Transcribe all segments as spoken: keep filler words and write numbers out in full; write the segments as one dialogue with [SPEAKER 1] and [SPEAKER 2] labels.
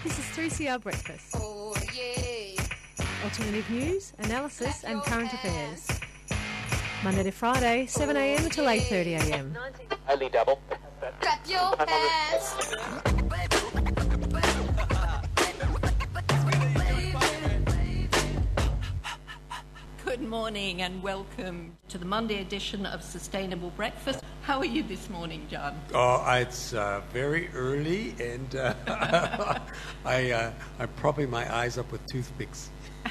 [SPEAKER 1] This is three C R Breakfast.
[SPEAKER 2] Oh, yeah.
[SPEAKER 1] Alternative news, analysis and current affairs. Monday to Friday, seven a m until eight thirty a m.
[SPEAKER 3] Only double.
[SPEAKER 2] Clap your hands.
[SPEAKER 4] Good morning and welcome to the Monday edition of Sustainable Breakfast. How are you this morning, John?
[SPEAKER 5] Oh, it's uh, very early, and uh, I, uh, I'm propping my eyes up with toothpicks.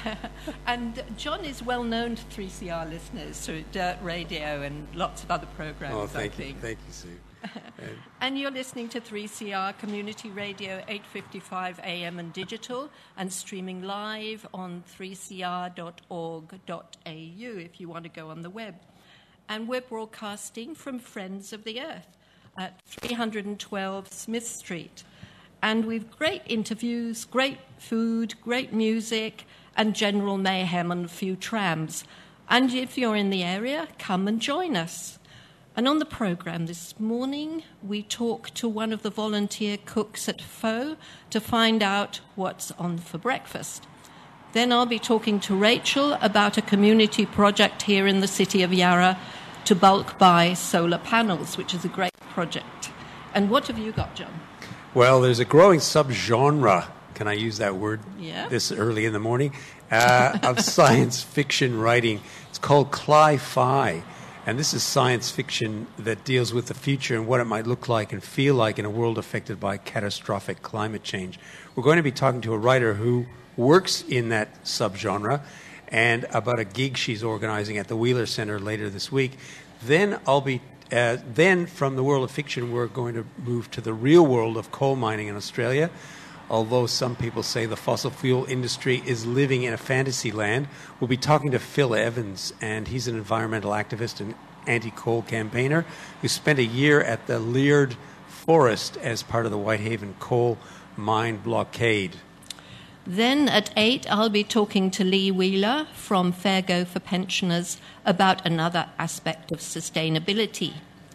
[SPEAKER 4] And John is well known to three C R listeners through Dirt Radio and lots of other programs,
[SPEAKER 5] Oh, thank
[SPEAKER 4] I
[SPEAKER 5] you,
[SPEAKER 4] think.
[SPEAKER 5] thank you, Sue. And
[SPEAKER 4] And you're listening to three C R Community Radio, eight fifty-five a m and digital, and streaming live on three c r dot org dot a u if you want to go on the web. And we're broadcasting from Friends of the Earth at three twelve Smith Street. And we've great interviews, great food, great music, and general mayhem and a few trams. And if you're in the area, come and join us. And on the programme this morning, we talk to one of the volunteer cooks at Pho to find out what's on for breakfast. Then I'll be talking to Rachel about a community project here in the city of Yarra to bulk buy solar panels, which is a great project. And what have you got, John?
[SPEAKER 5] well, there's a growing subgenre, can I use that word
[SPEAKER 4] Yeah.
[SPEAKER 5] this early in the morning, uh, of science fiction writing. It's called Cli-Fi. And this is science fiction that deals with the future and what it might look like and feel like in a world affected by catastrophic climate change. We're going to be talking to a writer who works in that subgenre and about a gig she's organizing at the Wheeler Centre later this week. Then I'll be uh, then from the world of fiction, we're going to move to the real world of coal mining in Australia. Although some people say the fossil fuel industry is living in a fantasy land, we'll be talking to Phil Evans, and he's an environmental activist and anti-coal campaigner who spent a year at the Leard Forest as part of the Whitehaven coal mine blockade.
[SPEAKER 4] Then at eight, I'll be talking to Lee Wheeler from Fair Go for Pensioners about another aspect of sustainability.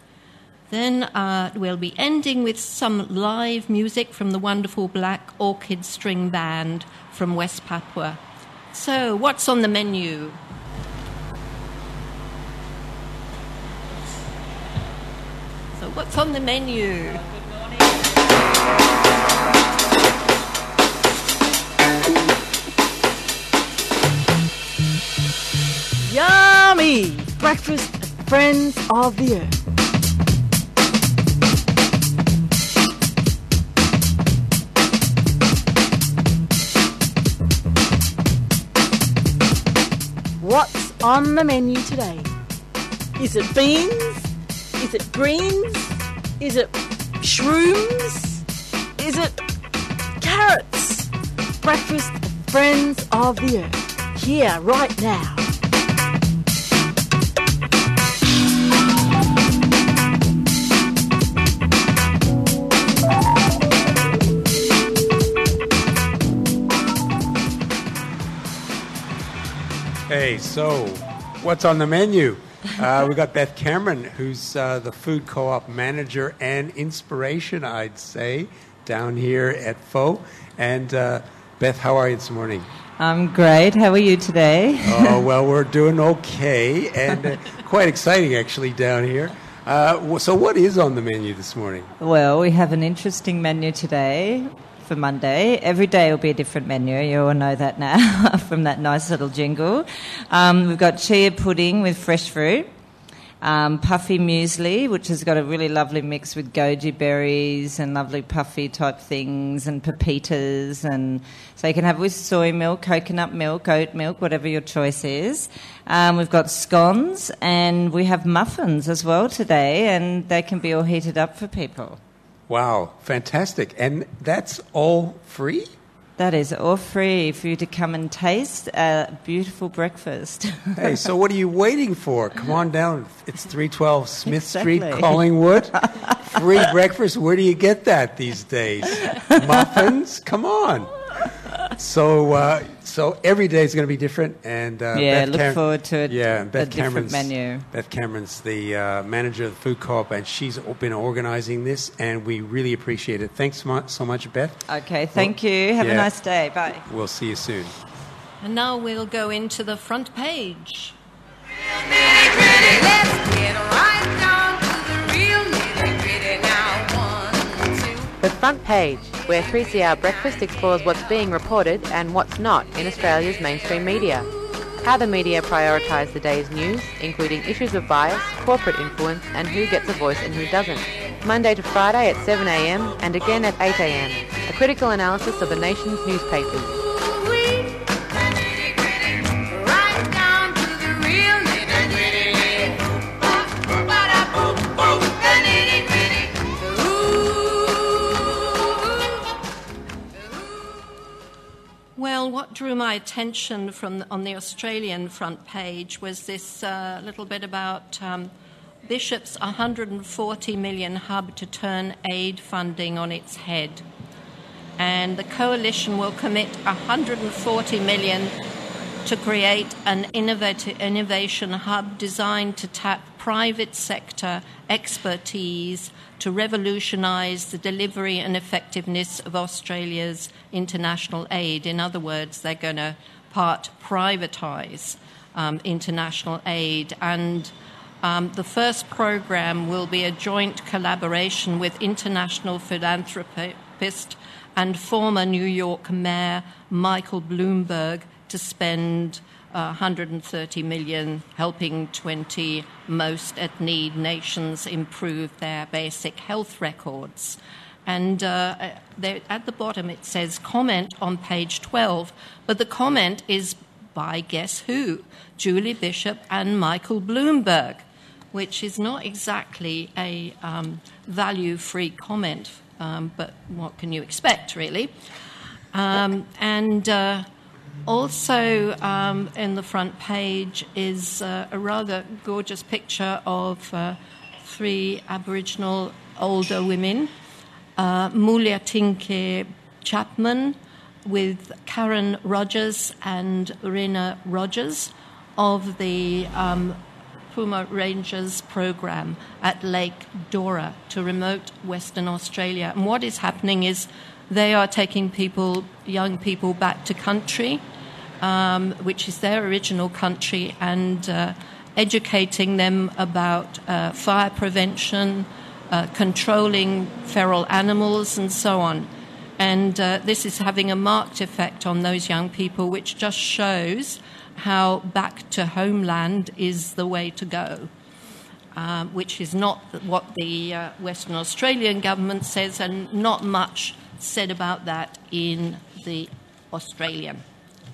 [SPEAKER 4] Then uh, we'll be ending with some live music from the wonderful Black Orchid String Band from West Papua. So, what's on the menu? So, what's on the menu?
[SPEAKER 6] Yummy! Breakfast at Friends of the Earth. What's on the menu today? Is it beans? Is it greens? Is it shrooms? Is it carrots? Breakfast at Friends of the Earth. Here, right now.
[SPEAKER 5] Hey, so what's on the menu? Uh, we got Beth Cameron, who's uh, the food co-op manager and inspiration, I'd say, down here at Pho. And uh, Beth, how are you this morning?
[SPEAKER 7] I'm great. How are you today?
[SPEAKER 5] Oh, well, we're doing okay, and uh, quite exciting, actually, down here. Uh, so what is on the menu this morning?
[SPEAKER 7] Well, we have an interesting menu today for Monday. Every day will be a different menu. You all know that now from that nice little jingle. Um, we've got chia pudding with fresh fruit, um, puffy muesli, which has got a really lovely mix with goji berries and lovely puffy type things and pepitas. And so you can have with soy milk, coconut milk, oat milk, whatever your choice is. Um, we've got scones and we have muffins as well today, and they can be all heated up for people.
[SPEAKER 5] Wow, fantastic. And that's all free?
[SPEAKER 7] That is all free for you to come and taste a beautiful breakfast.
[SPEAKER 5] Hey, so what are you waiting for? Come on down. It's three twelve Smith
[SPEAKER 7] Exactly.
[SPEAKER 5] Street, Collingwood. Free breakfast. Where do you get that these days? Muffins? Come on. So, uh, So every day is going to be different, and uh,
[SPEAKER 7] Yeah,
[SPEAKER 5] Beth
[SPEAKER 7] look
[SPEAKER 5] Cam-
[SPEAKER 7] forward to it,
[SPEAKER 5] Yeah, and
[SPEAKER 7] a
[SPEAKER 5] Beth
[SPEAKER 7] different
[SPEAKER 5] Cameron's
[SPEAKER 7] menu.
[SPEAKER 5] Beth Cameron's the uh, manager of the food co-op, and she's been organising this, and we really appreciate it. Thanks so much, so much Beth.
[SPEAKER 7] Okay, thank
[SPEAKER 5] Well,
[SPEAKER 7] you. Have
[SPEAKER 5] yeah.
[SPEAKER 7] a nice day. Bye.
[SPEAKER 5] We'll see you soon.
[SPEAKER 4] And now we'll go into the front page.
[SPEAKER 2] Let's get right down to the real nitty-gritty now. One, two.
[SPEAKER 3] The Front Page, where three C R Breakfast explores what's being reported and what's not in Australia's mainstream media. How the media prioritise the day's news, including issues of bias, corporate influence and who gets a voice and who doesn't. Monday to Friday at seven a m and again at eight a m. A critical analysis of the nation's newspapers.
[SPEAKER 2] Ooh-wee. Nitty-gritty. Right down to the real nitty-gritty. Ba-ba-da-boom-boom. The nitty-gritty. Ooh.
[SPEAKER 4] Well, what drew my attention from the, on the Australian front page was this uh, little bit about um, Bishop's one hundred forty million hub to turn aid funding on its head. And the coalition will commit one hundred forty million to create an innovative innovation hub designed to tap private sector expertise to revolutionise the delivery and effectiveness of Australia's international aid. In other words, they're going to part privatise um, international aid. And um, the first programme will be a joint collaboration with international philanthropist and former New York Mayor Michael Bloomberg to spend uh, one hundred thirty million dollars helping twenty most at need nations improve their basic health records. And uh, there, at the bottom it says comment on page twelve, but the comment is by guess who? Julie Bishop and Michael Bloomberg, which is not exactly a um, value-free comment, um, but what can you expect, really? Um, and uh, also um, in the front page is uh, a rather gorgeous picture of uh, three Aboriginal older women, uh, Mulia Tinke Chapman with Karen Rogers and Rena Rogers of the um, Puma Rangers program at Lake Dora to remote Western Australia. And what is happening is they are taking people, young people, back to country, um, which is their original country, and uh, educating them about uh, fire prevention, uh, controlling feral animals, and so on. And uh, this is having a marked effect on those young people, which just shows how back to homeland is the way to go, um, which is not what the uh, Western Australian government says, and not much said about that in the Australian.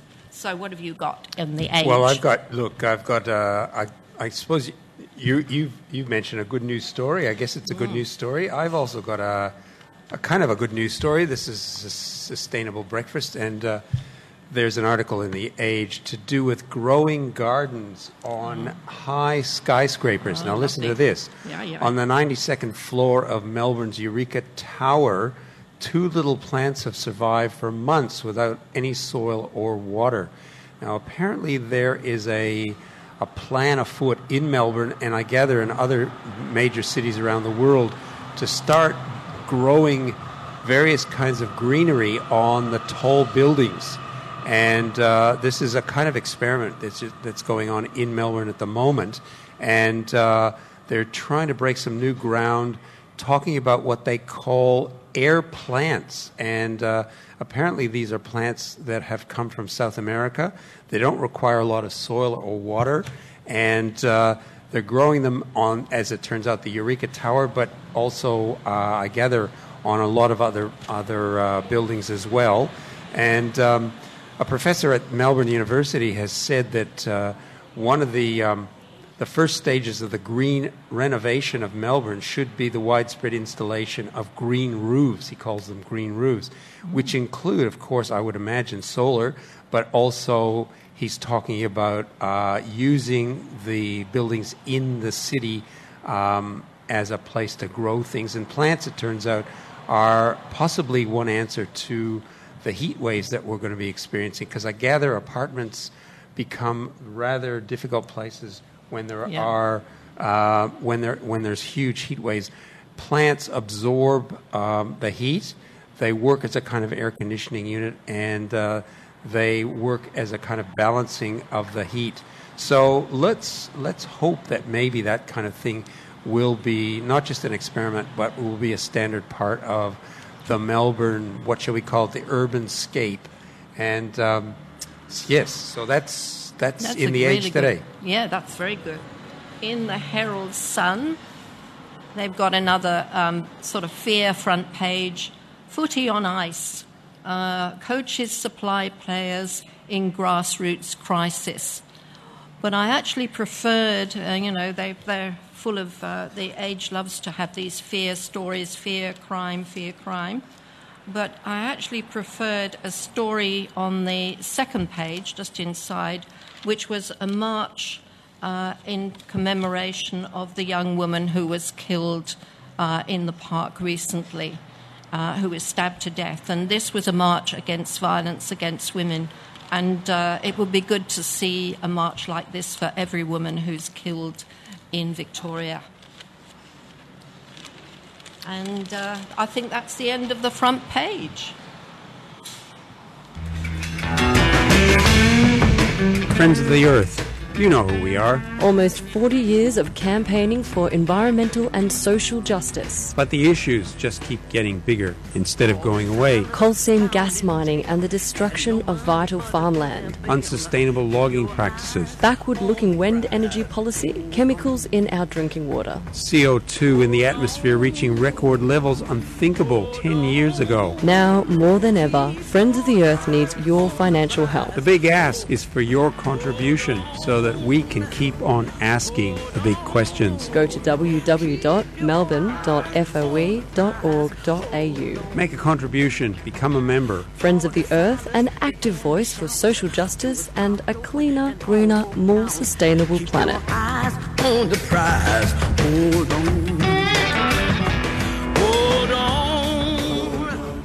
[SPEAKER 4] So what have you got in the Age?
[SPEAKER 5] Well, I've got, look, I've got, uh, I, I suppose you, you've, you've mentioned a good news story. I guess it's a good
[SPEAKER 4] Mm.
[SPEAKER 5] news story. I've also got a, a kind of a good news story. This is a sustainable breakfast, and uh, there's an article in the Age to do with growing gardens on high skyscrapers.
[SPEAKER 4] Oh,
[SPEAKER 5] now listen
[SPEAKER 4] lovely.
[SPEAKER 5] to this.
[SPEAKER 4] Yeah, yeah.
[SPEAKER 5] On the ninety-second floor of Melbourne's Eureka Tower, two little plants have survived for months without any soil or water. Now, apparently there is a, a plan afoot in Melbourne, and I gather in other major cities around the world, to start growing various kinds of greenery on the tall buildings. And uh, this is a kind of experiment that's, that's going on in Melbourne at the moment. And uh, they're trying to break some new ground, talking about what they call air plants. And uh, apparently these are plants that have come from South America. They don't require a lot of soil or water. And uh, they're growing them on, as it turns out, the Eureka Tower, but also, uh, I gather, on a lot of other, other uh, buildings as well. And um, a professor at Melbourne University has said that uh, one of the um, the first stages of the green renovation of Melbourne should be the widespread installation of green roofs. He calls them green roofs, which include, of course, I would imagine, solar, but also he's talking about uh, using the buildings in the city um, as a place to grow things. And plants, it turns out, are possibly one answer to the heat waves that we're going to be experiencing, because I gather apartments become rather difficult places when there
[SPEAKER 4] Yeah.
[SPEAKER 5] are uh, when there when there's huge heat waves. Plants absorb um, the heat. They work as a kind of air conditioning unit, and uh, they work as a kind of balancing of the heat. So let's let's hope that maybe that kind of thing will be not just an experiment, but will be a standard part of the Melbourne, what shall we call it, the urban scape. And um, yes, so that's that's,
[SPEAKER 4] That's
[SPEAKER 5] in
[SPEAKER 4] a
[SPEAKER 5] the
[SPEAKER 4] really
[SPEAKER 5] Age
[SPEAKER 4] good-
[SPEAKER 5] today.
[SPEAKER 4] Yeah, that's very good. In the Herald Sun, they've got another um, sort of fear front page. Footy on ice. Uh, coaches supply players in grassroots crisis. But I actually preferred, uh, you know, they, they're full of, uh, the Age loves to have these fear stories, fear, crime, fear, crime. But I actually preferred a story on the second page, just inside, which was a march uh, in commemoration of the young woman who was killed uh, in the park recently, uh, who was stabbed to death. And this was a march against violence against women. And uh, it would be good to see a march like this for every woman who's killed in Victoria. And uh, I think that's the end of the front page.
[SPEAKER 5] Friends of the Earth, you know who we are.
[SPEAKER 8] Almost forty years of campaigning for environmental and social justice.
[SPEAKER 5] But the issues just keep getting bigger instead of going away.
[SPEAKER 8] Coal seam gas mining and the destruction of vital farmland.
[SPEAKER 5] Unsustainable logging practices.
[SPEAKER 8] Backward-looking wind energy policy. Chemicals in our drinking water.
[SPEAKER 5] C O two in the atmosphere reaching record levels unthinkable ten years ago.
[SPEAKER 8] Now, more than ever, Friends of the Earth needs your financial help.
[SPEAKER 5] The big ask is for your contribution so that we can keep on asking the big questions.
[SPEAKER 8] Go to w w w dot melbourne dot f o e dot org dot a u.
[SPEAKER 5] Make a contribution, become a member.
[SPEAKER 8] Friends of the Earth, an active voice for social justice and a cleaner, greener, more sustainable planet.
[SPEAKER 9] Eyes on the prize. Hold on. Hold on.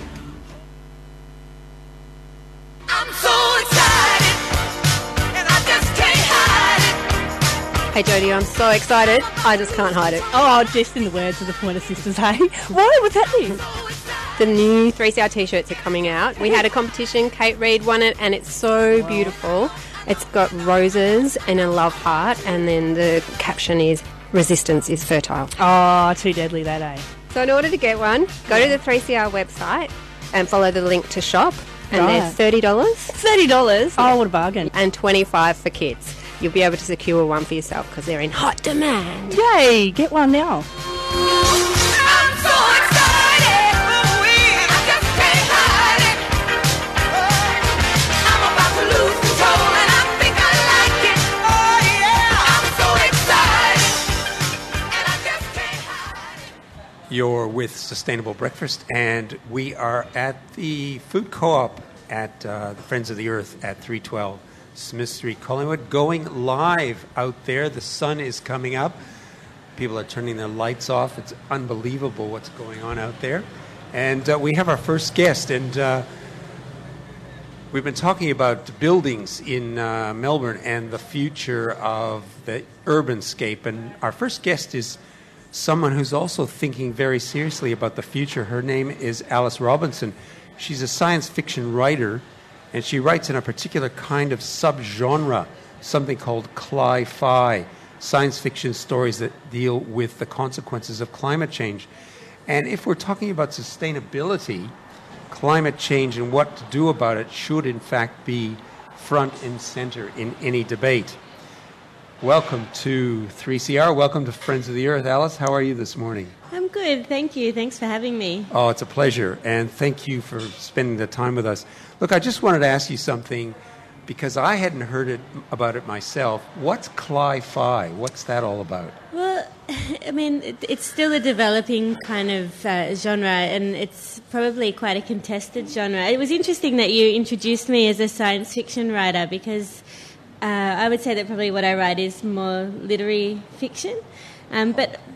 [SPEAKER 2] I'm so excited, and I just can't hide it.
[SPEAKER 1] Hey Jodie, I'm so excited. I just can't hide it.
[SPEAKER 6] Oh, just in the words of the Pointer Sisters, hey? Why? What's happening?
[SPEAKER 1] The new three C R t-shirts are coming out. We had a competition. Kate Reid won it, and it's so beautiful. It's got roses and a love heart, and then the caption is "Resistance is fertile."
[SPEAKER 6] Oh, too deadly that, eh?
[SPEAKER 1] So in order to get one, go to the three C R website and follow the link to shop, and
[SPEAKER 6] Right.
[SPEAKER 1] they're thirty dollars
[SPEAKER 6] thirty dollars? Oh, what a bargain.
[SPEAKER 1] and twenty-five dollars for kids. You'll be able to secure one for yourself because they're in hot demand.
[SPEAKER 6] Yay, get one now.
[SPEAKER 2] I'm so excited, ooh-wee, I just can't hide it. I'm about to lose control, and I think I like it. Oh yeah, I'm so excited, and I just can't hide it.
[SPEAKER 5] You're with Sustainable Breakfast, and we are at the food co-op at uh, the Friends of the Earth at three twelve Smith Street, Collingwood, going live out there. The sun is coming up. People are turning their lights off. It's unbelievable what's going on out there. And uh, we have our first guest, and uh, we've been talking about buildings in uh, Melbourne and the future of the urban scape. And our first guest is someone who's also thinking very seriously about the future. Her name is Alice Robinson. She's a science fiction writer, and she writes in a particular kind of subgenre, something called cli-fi, science fiction stories that deal with the consequences of climate change. And if we're talking about sustainability, climate change and what to do about it should in fact be front and center in any debate. Welcome to three C R. Welcome to Friends of the Earth. Alice, how are you this morning?
[SPEAKER 10] I'm good, thank you. Thanks for having me.
[SPEAKER 5] Oh, it's a pleasure, and thank you for spending the time with us. Look, I just wanted to ask you something, because I hadn't heard it about it myself. What's cli-fi? What's that all about?
[SPEAKER 10] Well, I mean, it, it's still a developing kind of uh, genre, and it's probably quite a contested genre. It was interesting that you introduced me as a science fiction writer, because uh, I would say that probably what I write is more literary fiction. Um, but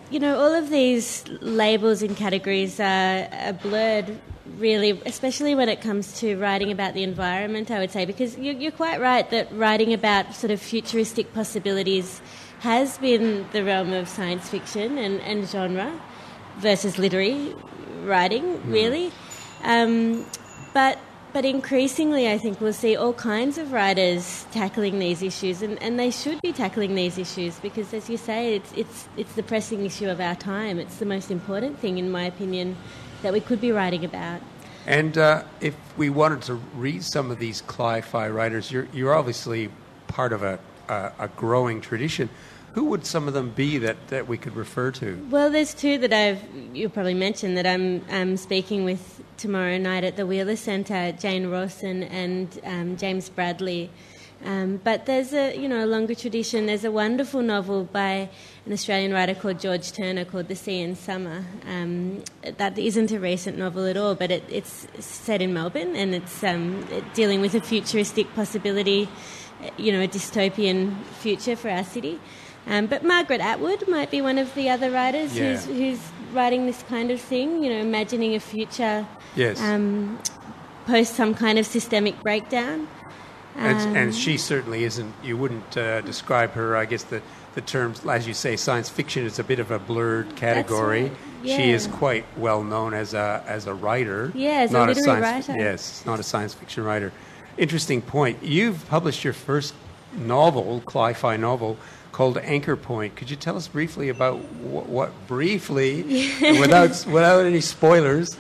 [SPEAKER 10] you know, all of these labels and categories are, are blurred, really, especially when it comes to writing about the environment, I would say, because you're, you're quite right that writing about sort of futuristic possibilities has been the realm of science fiction and, and genre versus literary writing, really. Um, but but increasingly, I think we'll see all kinds of writers tackling these issues, and, and they should be tackling these issues because, as you say, it's it's it's the pressing issue of our time. It's the most important thing, in my opinion, that we could be writing about.
[SPEAKER 5] And uh, if we wanted to read some of these cli-fi writers, you're you're obviously part of a a, a growing tradition. Who would some of them be that, that we could refer to?
[SPEAKER 10] Well, there's two that I've you'll probably mention that I'm um, speaking with tomorrow night at the Wheeler Centre, Jane Rawson and um, James Bradley. Um, but there's a you know a longer tradition. There's a wonderful novel by an Australian writer called George Turner called The Sea in Summer. Um, that isn't a recent novel at all, but it, it's set in Melbourne and it's um, it dealing with a futuristic possibility, you know, a dystopian future for our city. Um, but Margaret Atwood might be one of the other writers
[SPEAKER 5] yeah.
[SPEAKER 10] who's, who's writing this kind of thing, you know, imagining a future
[SPEAKER 5] yes.
[SPEAKER 10] um, post some kind of systemic breakdown.
[SPEAKER 5] And,
[SPEAKER 10] Um,
[SPEAKER 5] and she certainly isn't, you wouldn't uh, describe her, I guess the, the terms, as you say, science fiction is a bit of a blurred category.
[SPEAKER 10] right, yeah.
[SPEAKER 5] She is quite well known as a, as a writer.
[SPEAKER 10] Yeah, as a
[SPEAKER 5] not
[SPEAKER 10] literary
[SPEAKER 5] science,
[SPEAKER 10] writer.
[SPEAKER 5] Yes, not a science fiction writer. Interesting point. You've published your first novel, cli-fi novel, called Anchor Point. Could you tell us briefly about what, what briefly, without without any spoilers?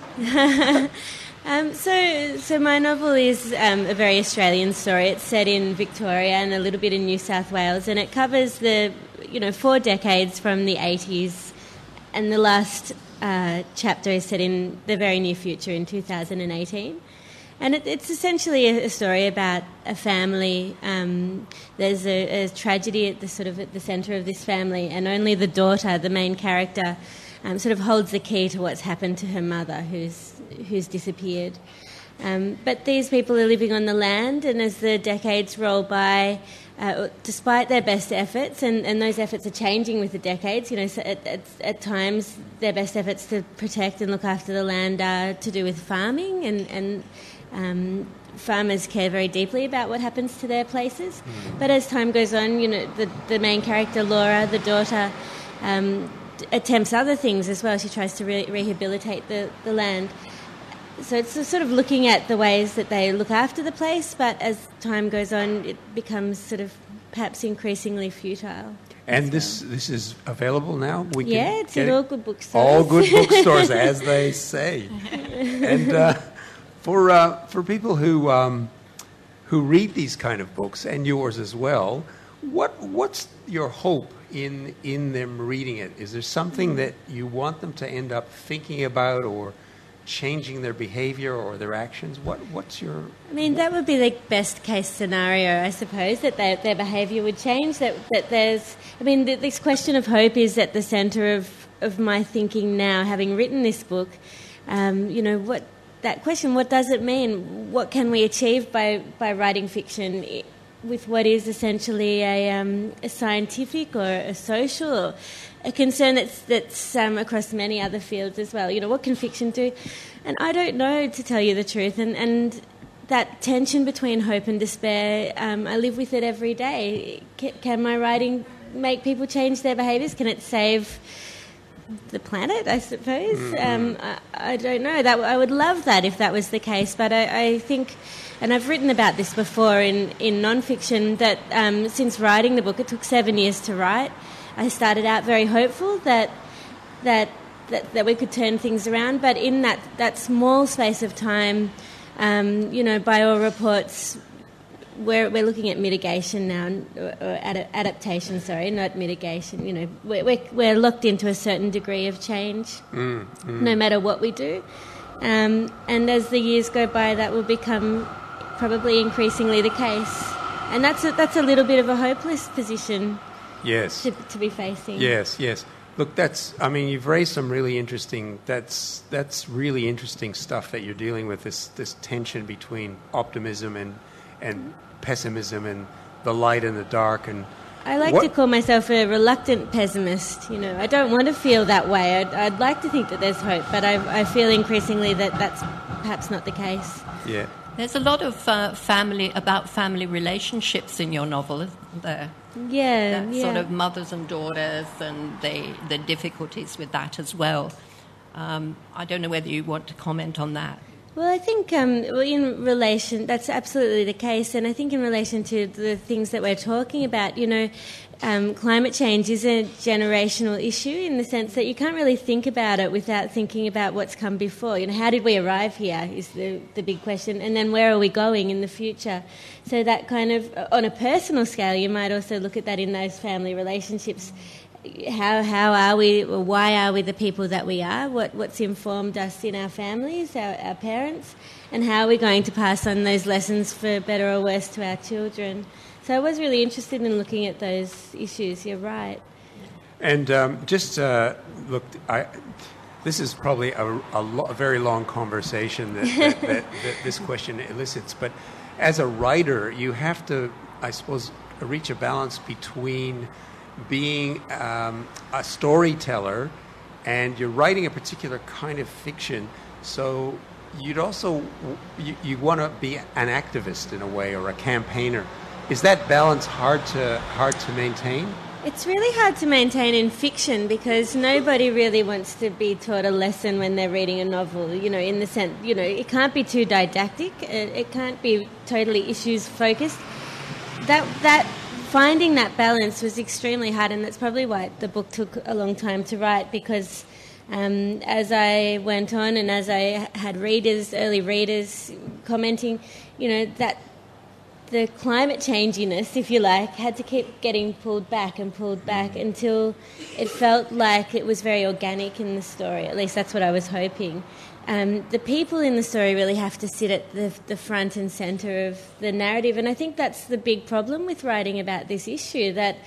[SPEAKER 10] um, so, so my novel is um, a very Australian story. It's set in Victoria and a little bit in New South Wales, and it covers the, you know, four decades from the eighties, and the last uh, chapter is set in the very near future in two thousand eighteen. And it, it's essentially a, a story about a family. Um, there's a, a tragedy at the sort of at the centre of this family, and only the daughter, the main character, um, sort of holds the key to what's happened to her mother, who's who's disappeared. Um, but these people are living on the land, and as the decades roll by, uh, despite their best efforts, and, and those efforts are changing with the decades, you know, so at, at, at times their best efforts to protect and look after the land are to do with farming, and, and um, farmers care very deeply about what happens to their places. Mm. But as time goes on, you know, the, the main character, Laura, the daughter, um, attempts other things as well. She tries to re- rehabilitate the, the land. So it's sort of looking at the ways that they look after the place, but as time goes on, it becomes sort of perhaps increasingly futile.
[SPEAKER 5] And this this is available now? We
[SPEAKER 10] yeah,
[SPEAKER 5] can
[SPEAKER 10] it's
[SPEAKER 5] get
[SPEAKER 10] in
[SPEAKER 5] it?
[SPEAKER 10] all good bookstores.
[SPEAKER 5] All good bookstores, as they say. And uh, for uh, for people who um, who read these kind of books, and yours as well, what what's your hope in in them reading it? Is there something that you want them to end up thinking about, or changing their behaviour or their actions? What what's your...
[SPEAKER 10] I mean, that would be the best case scenario, I suppose, that they, their behaviour would change, that that there's... I mean, th- this question of hope is at the centre of, of my thinking now, having written this book. Um, you know, what that question, what does it mean? What can we achieve by, by writing fiction with what is essentially a, um, a scientific or a social or a concern that's that's um, across many other fields as well. You know, what can fiction do? And I don't know, to tell you the truth. And, and that tension between hope and despair, um, I live with it every day. Can, can my writing make people change their behaviours? Can it save the planet, I suppose? Mm-hmm. Um, I, I don't know. That I would love that if that was the case. But I, I think, and I've written about this before in, in non-fiction, that um, since writing the book, it took seven years to write. I started out very hopeful that that that, that we could turn things around, but in that, that small space of time, um, you know, by all reports, we're we're looking at mitigation now, or, or ad- adaptation. Sorry, not mitigation. You know, we're, we're we're locked into a certain degree of change,
[SPEAKER 5] mm, mm.
[SPEAKER 10] no matter what we do, um, and as the years go by, that will become probably increasingly the case, and that's a, that's a little bit of a hopeless position.
[SPEAKER 5] Yes.
[SPEAKER 10] To, to be facing.
[SPEAKER 5] Yes, yes. Look, that's, I mean, you've raised some really interesting, that's that's really interesting stuff that you're dealing with, this this tension between optimism and and pessimism and the light and the dark. And
[SPEAKER 10] I like
[SPEAKER 5] What-
[SPEAKER 10] to call myself a reluctant pessimist. You know, I don't want to feel that way. I'd, I'd like to think that there's hope, but I, I feel increasingly that that's perhaps not the case.
[SPEAKER 5] Yeah.
[SPEAKER 4] There's a lot of uh, family about family relationships in your novel, isn't there?
[SPEAKER 10] Yeah,
[SPEAKER 4] That
[SPEAKER 10] yeah.
[SPEAKER 4] sort of mothers and daughters and the, the difficulties with that as well. Um, I don't know whether you want to comment on that.
[SPEAKER 10] Well, I think um, well, in relation, that's absolutely the case. And I think in relation to the things that we're talking about, you know, um, climate change is a generational issue in the sense that you can't really think about it without thinking about what's come before. You know, how did we arrive here is the, the big question. And then where are we going in the future? So that kind of, on a personal scale, you might also look at that in those family relationships. How how are we? Or why are we the people that we are? What what's informed us in our families, our, our parents, and how are we going to pass on those lessons for better or worse to our children? So I was really interested in looking at those issues. You're right.
[SPEAKER 5] And um, just uh, look, I, this is probably a, a, lo- a very long conversation that, that, that, that this question elicits. But as a writer, you have to, I suppose, reach a balance between being um, a storyteller and you're writing a particular kind of fiction. So you'd also, you, you want to be an activist in a way or a campaigner. Is that balance hard to hard to maintain?
[SPEAKER 10] It's really hard to maintain in fiction because nobody really wants to be taught a lesson when they're reading a novel, you know, in the sense, you know, it can't be too didactic, it, it can't be totally issues focused. That, that, finding that balance was extremely hard, and that's probably why the book took a long time to write because um, as I went on and as I had readers, early readers commenting, you know, that the climate changiness, if you like, had to keep getting pulled back and pulled back until it felt like it was very organic in the story. At least that's what I was hoping. Um, the people in the story really have to sit at the, the front and centre of the narrative, and I think that's the big problem with writing about this issue, that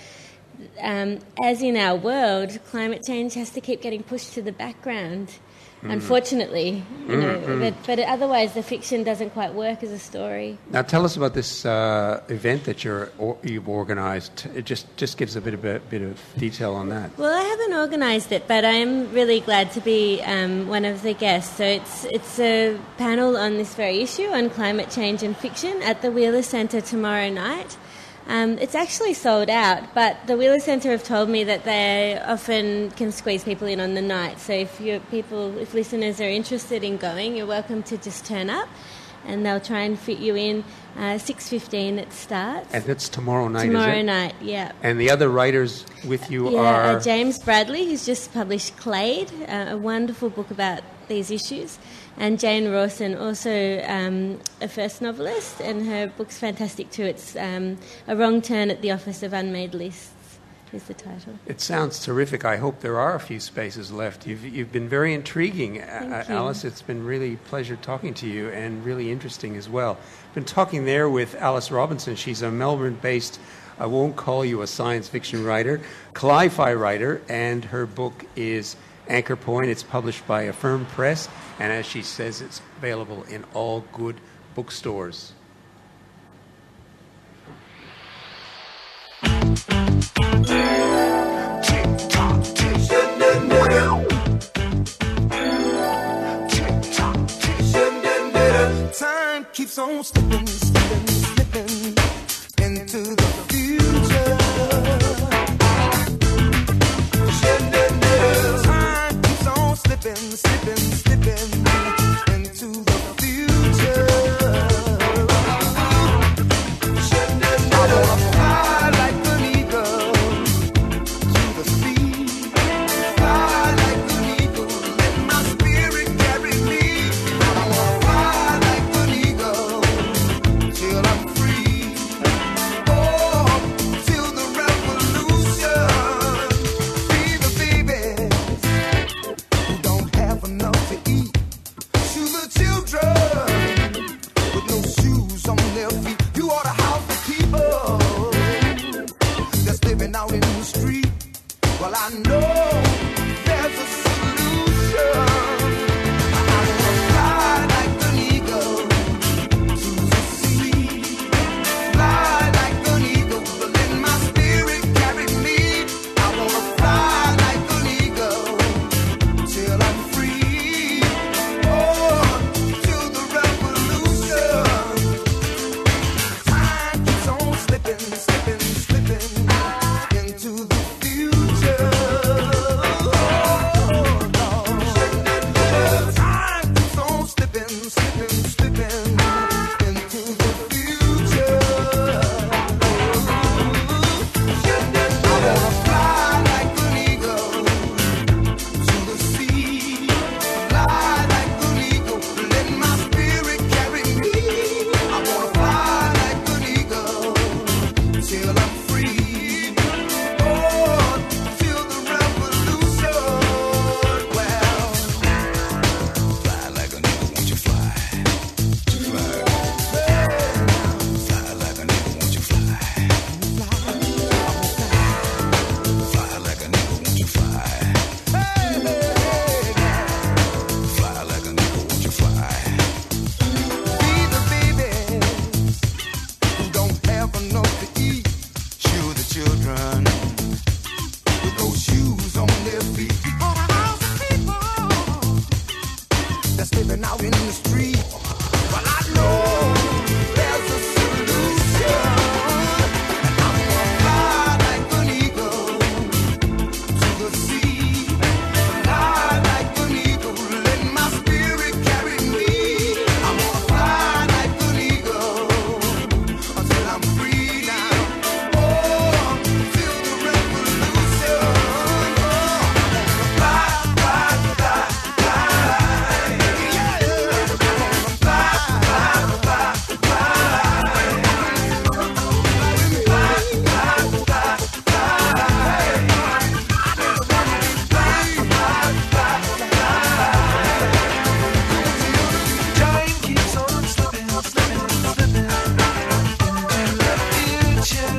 [SPEAKER 10] um, as in our world, climate change has to keep getting pushed to the background. Mm. Unfortunately, you know,
[SPEAKER 5] Mm-hmm.
[SPEAKER 10] but, but otherwise the fiction doesn't quite work as a story.
[SPEAKER 5] Now, tell us about this uh, event that you're or, you've organised. It just just gives a bit of a bit of detail on that.
[SPEAKER 10] Well, I haven't organised it, but I am really glad to be um, one of the guests. So it's it's a panel on this very issue on climate change and fiction at the Wheeler Centre tomorrow night. Um, it's actually sold out, but the Wheeler Centre have told me that they often can squeeze people in on the night. So if you people, if listeners are interested in going, you're welcome to just turn up, and they'll try and fit you in. Uh, six fifteen it starts.
[SPEAKER 5] And that's tomorrow night,
[SPEAKER 10] Tomorrow
[SPEAKER 5] is it?
[SPEAKER 10] night, yeah.
[SPEAKER 5] And the other writers with you
[SPEAKER 10] Yeah,
[SPEAKER 5] are...
[SPEAKER 10] uh, James Bradley, who's just published Clade, uh, a wonderful book about these issues, and Jane Rawson, also um, a first novelist, and her book's fantastic too. It's um, A Wrong Turn at the Office of Unmade Lists is the title.
[SPEAKER 5] It sounds terrific. I hope there are a few spaces left. You've, you've been very intriguing, uh,
[SPEAKER 10] you.
[SPEAKER 5] Alice. It's been really a pleasure talking to you and really interesting as well. I've been talking there with Alice Robinson. She's a Melbourne-based, I won't call you a science fiction writer, cli-fi writer, and her book is Anchor Point. It's published by Affirm Press, and as she says, it's available in all good bookstores.
[SPEAKER 2] Time keeps on slipping, slipping, slipping into the future. Time keeps on slipping, slipping, slipping into the future. I wanna fly like an eagle to the sea. Fly like an eagle, let my spirit carry me. I wanna fly like an eagle till free. But I know there's a solution. And I'm gonna fly like an eagle to the sea. Fly like an eagle, let my spirit carry me. I'm gonna fly like an eagle until I'm free now. Oh, feel the revolution. Oh, fly, fly, fly, fly. Yeah, fly, fly, fly, fly. Fly, fly, fly, time keeps on slipping, slipping, slipping into the future.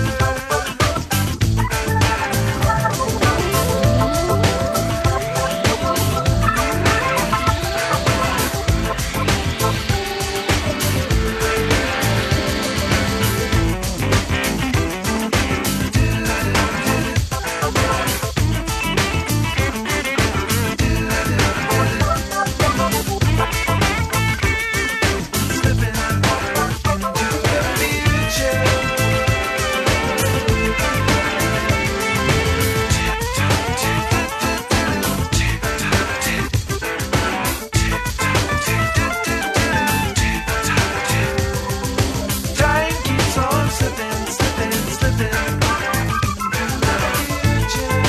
[SPEAKER 2] Time keeps on slipping, slipping, slipping into the future.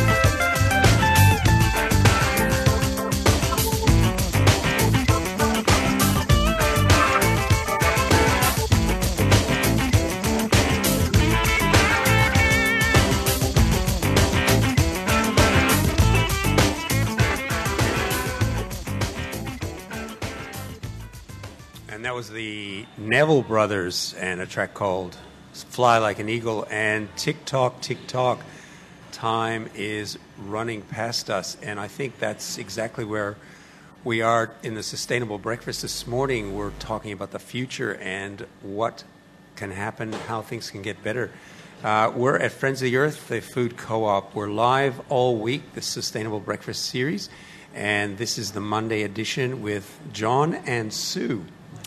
[SPEAKER 5] And that was the Neville Brothers and a track called Fly Like an Eagle. And tick-tock, tick-tock, time is running past us. And I think that's exactly where we are in the Sustainable Breakfast this morning. We're talking about the future and what can happen, how things can get better. Uh, we're at Friends of the Earth, the food co-op. We're live all week, the Sustainable Breakfast series. And this is the Monday edition with John and Sue.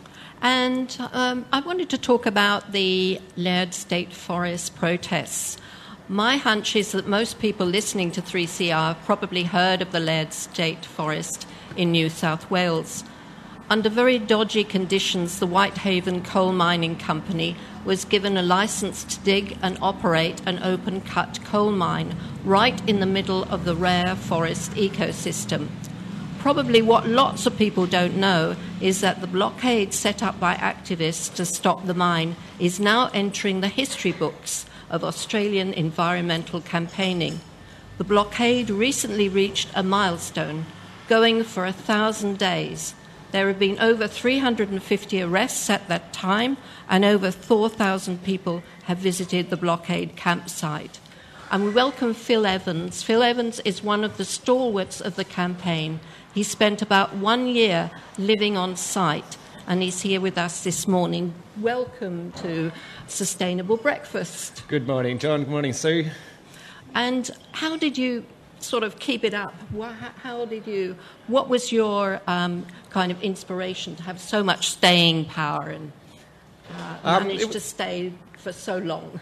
[SPEAKER 4] And um, I wanted to talk about the Laird State Forest protests. My hunch is that most people listening to three C R have probably heard of the Laird State Forest in New South Wales. Under very dodgy conditions, the Whitehaven Coal Mining Company was given a license to dig and operate an open-cut coal mine right in the middle of the rare forest ecosystem. Probably what lots of people don't know is that the blockade set up by activists to stop the mine is now entering the history books of Australian environmental campaigning. The blockade recently reached a milestone, going for a thousand days. There have been over three hundred fifty arrests at that time, and over four thousand people have visited the blockade campsite. And we welcome Phil Evans. Phil Evans is one of the stalwarts of the campaign. He spent about one year living on site, and he's here with us this morning. Welcome to Sustainable Breakfast.
[SPEAKER 11] Good morning, John. Good morning, Sue.
[SPEAKER 4] And how did you sort of keep it up? Wha- How did you? What was your um, kind of inspiration to have so much staying power and uh,
[SPEAKER 11] Um,
[SPEAKER 4] manage
[SPEAKER 11] it w-
[SPEAKER 4] to stay for so long?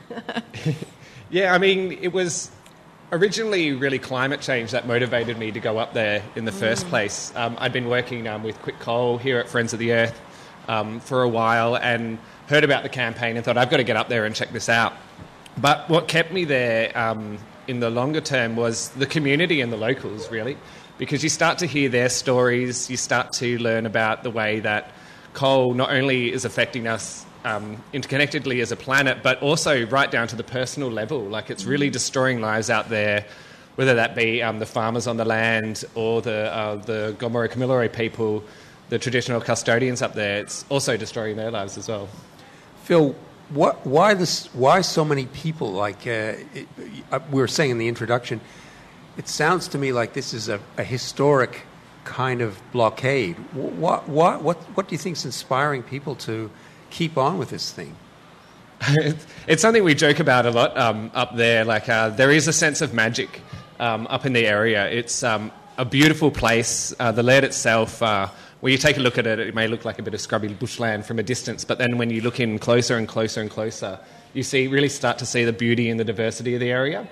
[SPEAKER 11] Yeah, I mean, it was originally really climate change that motivated me to go up there in the first
[SPEAKER 4] Mm.
[SPEAKER 11] place. Um, I'd been working um, with Quick Coal here at Friends of the Earth um, for a while and heard about the campaign and thought, I've got to get up there and check this out. But what kept me there um, in the longer term was the community and the locals, really, because you start to hear their stories, you start to learn about the way that coal not only is affecting us um, interconnectedly as a planet, but also right down to the personal level. Like, it's really destroying lives out there, whether that be um, the farmers on the land or the uh, the Gomeroi Kamilaroi people, the traditional custodians up there. It's also destroying their lives as well.
[SPEAKER 5] Phil, what, why this? Why so many people? Like uh, it, uh, we were saying in the introduction, it sounds to me like this is a, a historic kind of blockade. What, what, what, what do you think is inspiring people to keep on with this thing?
[SPEAKER 11] it's, it's something we joke about a lot um, up there. Like uh, there is a sense of magic um, up in the area. It's um, a beautiful place. Uh, the Laird itself, uh, when you take a look at it, it may look like a bit of scrubby bushland from a distance, but then when you look in closer and closer and closer, you see really start to see the beauty and the diversity of the area.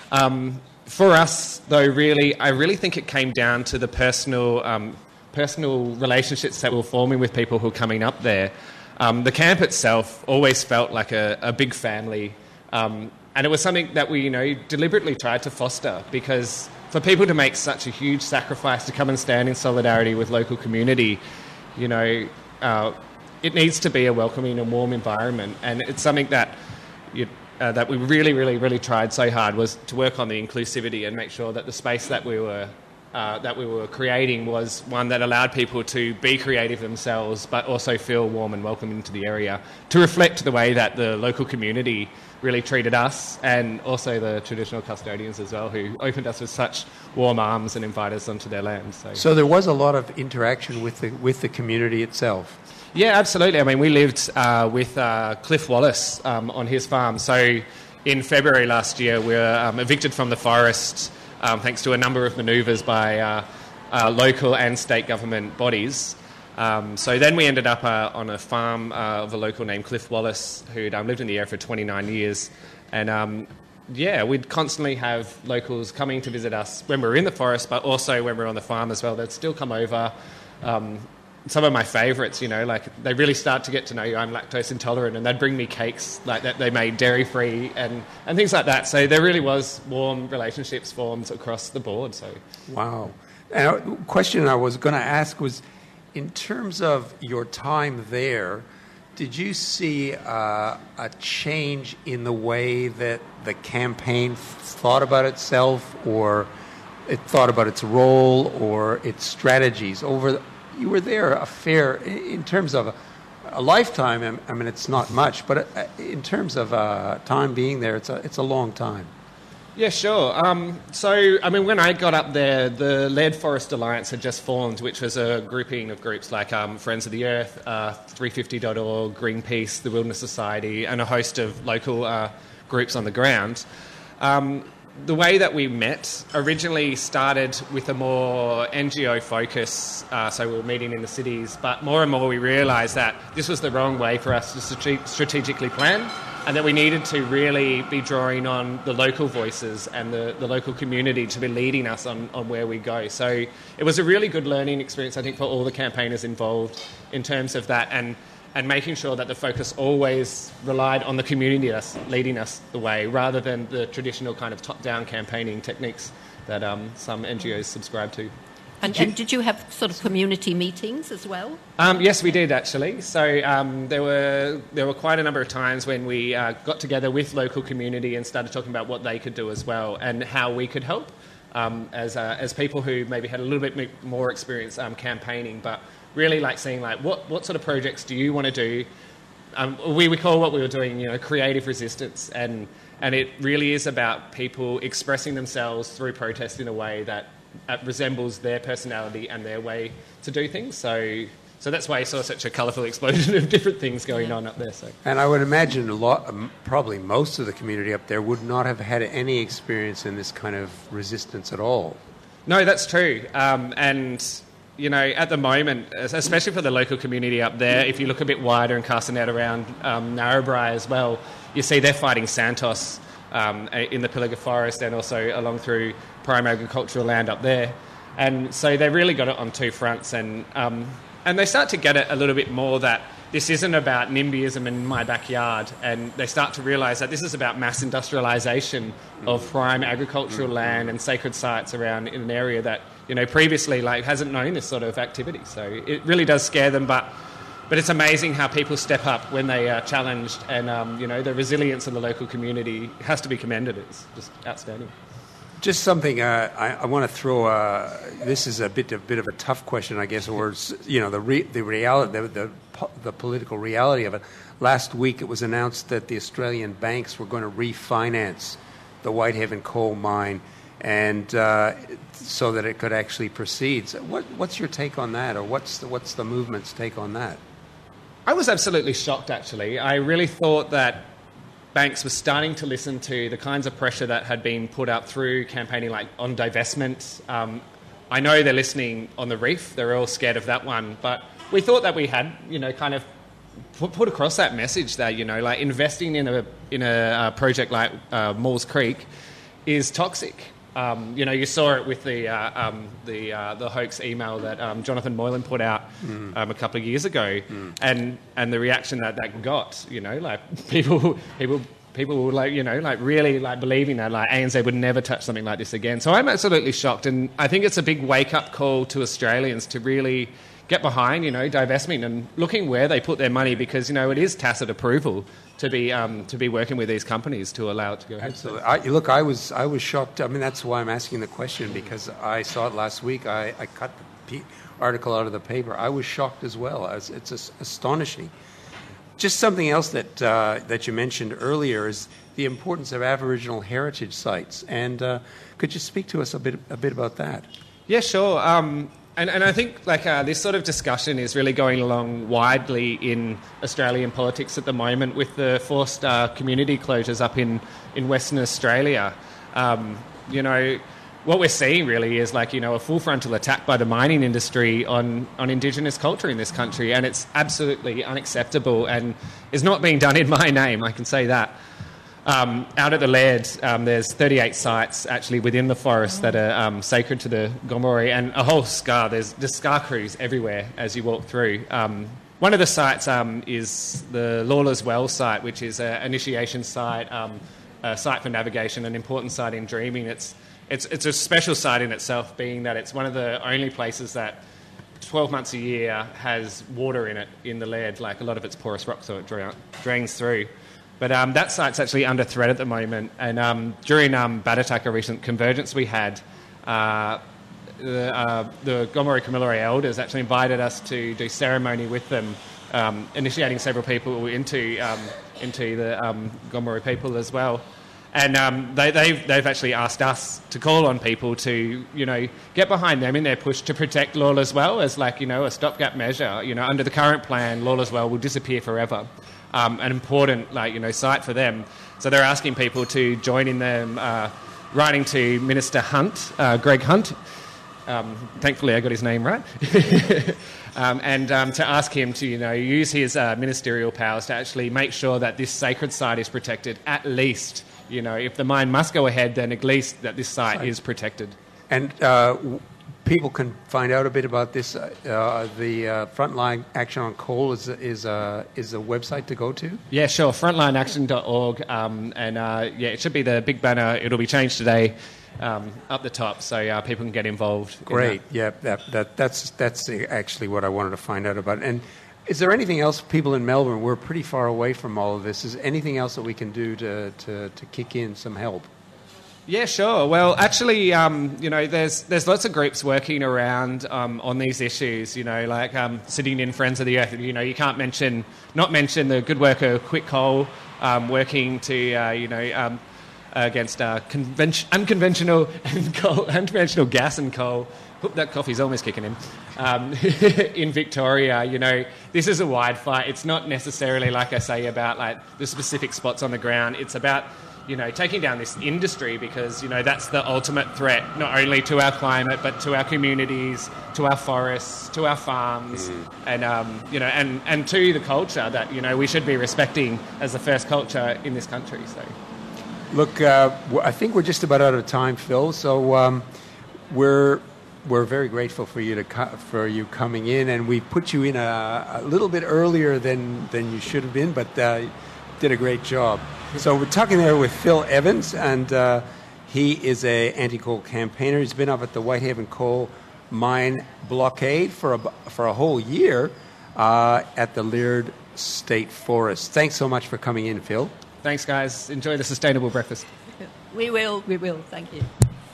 [SPEAKER 11] Um, for us, though, really, I really think it came down to the personal um, personal relationships that we were forming with people who were coming up there. Um, the camp itself always felt like a, a big family, um, and it was something that we, you know, deliberately tried to foster, because for people to make such a huge sacrifice to come and stand in solidarity with local community, you know, uh, it needs to be a welcoming and warm environment, and it's something that you, uh, that we really, really, really tried so hard was to work on the inclusivity and make sure that the space that we were uh, that we were creating was one that allowed people to be creative themselves, but also feel warm and welcome into the area, to reflect the way that the local community really treated us, and also the traditional custodians as well, who opened us with such warm arms and invited us onto their land. So,
[SPEAKER 5] so there was a lot of interaction with the with the community itself.
[SPEAKER 11] Yeah, absolutely. I mean, we lived uh, with uh, Cliff Wallace um, on his farm. So in February last year, we were um, evicted from the forest um, thanks to a number of manoeuvres by uh, uh, local and state government bodies. Um, so then we ended up uh, on a farm uh, of a local named Cliff Wallace, who'd um, lived in the area for twenty-nine years. And um, yeah, we'd constantly have locals coming to visit us when we were in the forest, but also when we were on the farm as well. They'd still come over. Um, some of my favourites, you know, like they really start to get to know you. I'm lactose intolerant, and they'd bring me cakes like that they made dairy-free and, and things like that. So there really was warm relationships formed across the board. So
[SPEAKER 5] wow. And a question I was going to ask was, in terms of your time there, did you see uh, a change in the way that the campaign thought about itself, or it thought about its role, or its strategies over the, you were there a fair, in terms of a, a lifetime, I mean, it's not much, but in terms of uh, time being there, it's a, it's a long time.
[SPEAKER 11] Yeah, sure. Um, so, I mean, when I got up there, the Laird Forest Alliance had just formed, which was a grouping of groups like um, Friends of the Earth, uh, three fifty dot org, Greenpeace, the Wilderness Society, and a host of local uh, groups on the ground. Um, the way that we met originally started with a more N G O focus, uh, so we were meeting in the cities, but more and more we realised that this was the wrong way for us to strate- strategically plan, and that we needed to really be drawing on the local voices and the, the local community to be leading us on, on where we go. So it was a really good learning experience, I think, for all the campaigners involved in terms of that, and and making sure that the focus always relied on the community us, leading us the way, rather than the traditional kind of top-down campaigning techniques that um, some N G Os subscribe to.
[SPEAKER 4] And, and did you have sort of community meetings as well?
[SPEAKER 11] Um, yes, we did actually. So um, there were there were quite a number of times when we uh, got together with local community and started talking about what they could do as well and how we could help um, as uh, as people who maybe had a little bit more experience um, campaigning, but really like seeing like what, what sort of projects do you want to do? Um, we we call what we were doing, you know, creative resistance, and and it really is about people expressing themselves through protest in a way that uh, resembles their personality and their way to do things. So so that's why you saw such a colourful explosion of different things going on up there. So
[SPEAKER 5] and I would imagine a lot, um, probably most of the community up there would not have had any experience in this kind of resistance at all.
[SPEAKER 11] No, that's true, um, and. You know, at the moment, especially for the local community up there, if you look a bit wider and cast a net around um, Narrabri as well, you see they're fighting Santos um, in the Pilliga Forest and also along through prime agricultural land up there. And so they really got it on two fronts, and um, and they start to get it a little bit more that this isn't about NIMBYism in my backyard, and they start to realise that this is about mass industrialisation of prime agricultural land and sacred sites around in an area that, you know, previously like hasn't known this sort of activity. So it really does scare them, but but it's amazing how people step up when they are challenged, and um, you know, the resilience of the local community has to be commended. It's just outstanding.
[SPEAKER 5] Just something uh, I, I want to throw. Uh, this is a bit a bit of a tough question, I guess, or you know, the re, the reality, the, the the political reality of it. Last week, it was announced that the Australian banks were going to refinance the Whitehaven coal mine, and uh, so that it could actually proceed. So what, what's your take on that, or what's the, what's the movement's take on that?
[SPEAKER 11] I was absolutely shocked, actually. I really thought that banks were starting to listen to the kinds of pressure that had been put up through campaigning, like on divestment, um, I know they're listening on the reef. They're all scared of that one. But we thought that we had, you know, kind of put, put across that message that, you know, like investing in a in a uh, project like uh, Maules Creek is toxic. Um, you know, you saw it with the uh, um, the uh, the hoax email that um, Jonathan Moylan put out mm. um, a couple of years ago, mm. and and the reaction that that got. You know, like people people people were like, you know, like really like believing that like A N Z would never touch something like this again. So I'm absolutely shocked, and I think it's a big wake up call to Australians to really get behind, you know, divestment and looking where they put their money, because, you know, it is tacit approval to be um, to be working with these companies to allow it to go ahead.
[SPEAKER 5] Absolutely. I, look, I was I was shocked. I mean, that's why I'm asking the question, because I saw it last week. I, I cut the article out of the paper. I was shocked as well. It's, it's astonishing. Just something else that uh, that you mentioned earlier is the importance of Aboriginal heritage sites. And uh, could you speak to us a bit a bit about that?
[SPEAKER 11] Yeah, sure. Um, And, and I think like uh, this sort of discussion is really going along widely in Australian politics at the moment with the forced uh, community closures up in, in Western Australia. Um, you know, what we're seeing really is like, you know, a full frontal attack by the mining industry on, on Indigenous culture in this country, and it's absolutely unacceptable and is not being done in my name, I can say that. Um, out at the Laird, um, there's thirty-eight sites actually within the forest that are um, sacred to the Gomeroi, and a whole scar. There's just scar crews everywhere as you walk through. Um, one of the sites um, is the Lawler's Well site, which is an initiation site, um, a site for navigation, an important site in dreaming. It's, it's, it's a special site in itself, being that it's one of the only places that twelve months a year has water in it in the Laird. Like, a lot of it's porous rock, so it dra- drains through. But um, that site's actually under threat at the moment. And um, during um, Batatak, a recent convergence we had, uh, the, uh, the Gomeroi Kamilaroi elders actually invited us to do ceremony with them, um, initiating several people into um, into the um, Gomeroi people as well. And um, they, they've, they've actually asked us to call on people to, you know, get behind them in their push to protect Lawler's Well as, like, you know, a stopgap measure. You know, under the current plan, Lawler's Well will disappear forever. Um, an important, like, you know, site for them. So they're asking people to join in them, uh, writing to Minister Hunt, uh, Greg Hunt. Um, thankfully, I got his name right. um, and um, to ask him to, you know, use his uh, ministerial powers to actually make sure that this sacred site is protected. At least, you know, if the mine must go ahead, then at least that this site is protected.
[SPEAKER 5] And uh, people can find out a bit about this. Uh, the uh, Frontline Action on Coal is is uh, is a website to go to.
[SPEAKER 11] Yeah, sure. frontline action dot org, um, and uh, yeah, it should be the big banner. It'll be changed today, um, up the top, so uh, people can get involved.
[SPEAKER 5] Great.
[SPEAKER 11] In that.
[SPEAKER 5] Yeah, that, that that's that's actually what I wanted to find out about. And is there anything else, people in Melbourne? We're pretty far away from all of this. Is anything else that we can do to to, to kick in some help?
[SPEAKER 11] Yeah, sure. Well, actually, um, you know, there's there's lots of groups working around um, on these issues. You know, like um, sitting in Friends of the Earth. You know, you can't mention not mention the good work of Quick Coal, um, working to uh, you know um, against uh, convention, unconventional and coal, unconventional gas and coal. Oop, that coffee's almost kicking in. Um, in Victoria, you know, this is a wide fight. It's not necessarily, like I say, about like the specific spots on the ground. It's about, you know, taking down this industry, because, you know, that's the ultimate threat, not only to our climate, but to our communities, to our forests, to our farms, mm. and, um, you know, and, and to the culture that, you know, we should be respecting as the first culture in this country. So,
[SPEAKER 5] look, uh, I think we're just about out of time, Phil, so um, we're... We're very grateful for you to co- for you coming in, and we put you in a, a little bit earlier than, than you should have been, but uh, did a great job. So we're talking there with Phil Evans, and uh, he is a anti-coal campaigner. He's been up at the Whitehaven Coal Mine blockade for a, for a whole year uh, at the Laird State Forest. Thanks so much for coming in, Phil.
[SPEAKER 11] Thanks, guys. Enjoy the sustainable breakfast.
[SPEAKER 4] We will. We will. Thank you.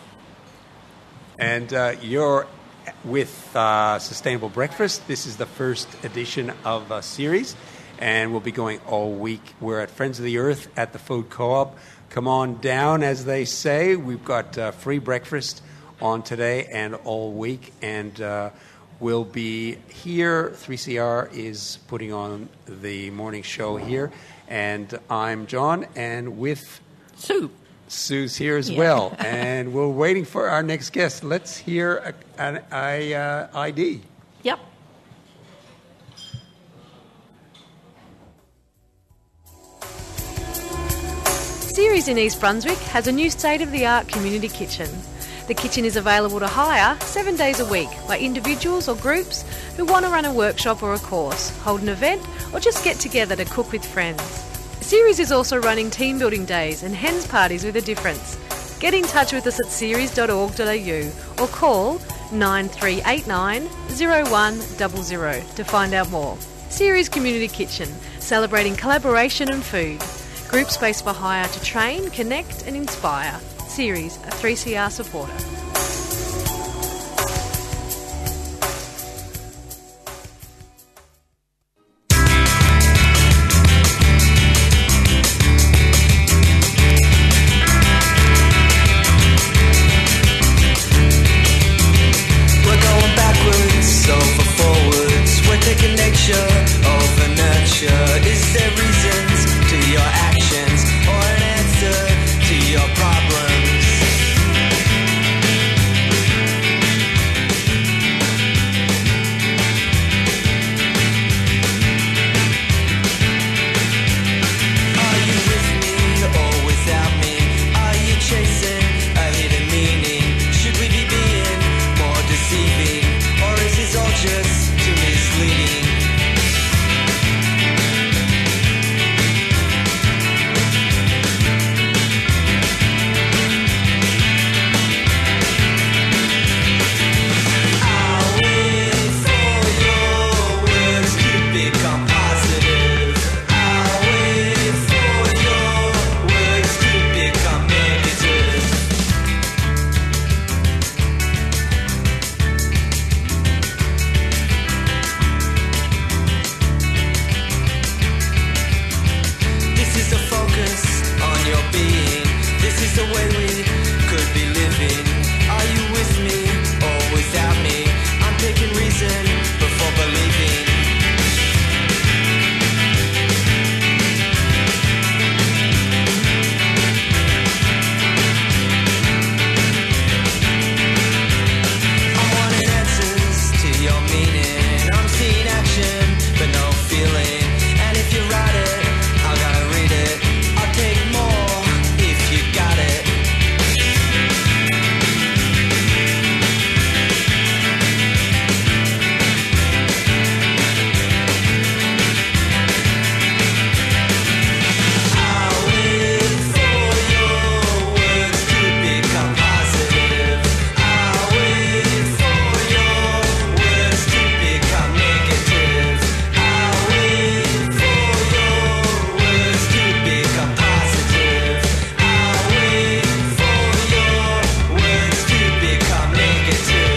[SPEAKER 5] And uh, you're with uh, Sustainable Breakfast. This is the first edition of a series, and we'll be going all week. We're at Friends of the Earth at the Food Co-op. Come on down, as they say. We've got uh, free breakfast on today and all week, and uh, we'll be here. three C R is putting on the morning show here, and I'm John, and with
[SPEAKER 4] Sue.
[SPEAKER 5] Sue's here as well, and we're waiting for our next guest. Let's hear a, an a, uh, I D.
[SPEAKER 4] Yep.
[SPEAKER 12] Ceres in East Brunswick has a new state-of-the-art community kitchen. The kitchen is available to hire seven days a week by individuals or groups who want to run a workshop or a course, hold an event, or just get together to cook with friends. Ceres is also running team building days and hens parties with a difference. Get in touch with us at ceres dot org dot a u or call nine three eight nine, zero one zero zero to find out more. Ceres Community Kitchen, celebrating collaboration and food. Group space for hire to train, connect and inspire. Ceres, a three C R supporter.
[SPEAKER 2] We're going backwards, over forwards. We're taking nature over nurture. Is there reasons to your actions or an answer to your problems? Are you with me or without me? Are you chasing a hidden meaning? Should we be being more deceiving, or is this all just too misleading? I'll wait for your words to become positive. I'll wait for your words to become negative. This is a focus on your being. This is the way we could be living. Are you with me or without me? I'm taking reason before believing. I'm wanting answers to your meaning. I'm seeing action, but no feeling. And if you write it, I gotta read it. I'll take more if you got it. I'll wait for your words to become positive. I'll wait for your words to become negative. I'll wait for your words to become positive. I'll wait for your words to become negative.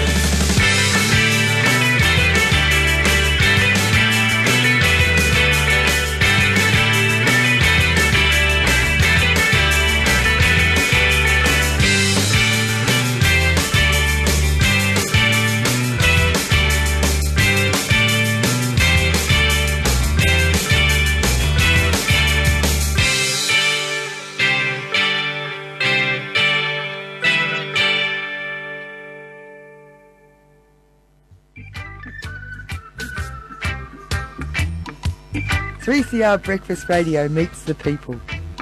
[SPEAKER 13] three C R Breakfast Radio meets the people.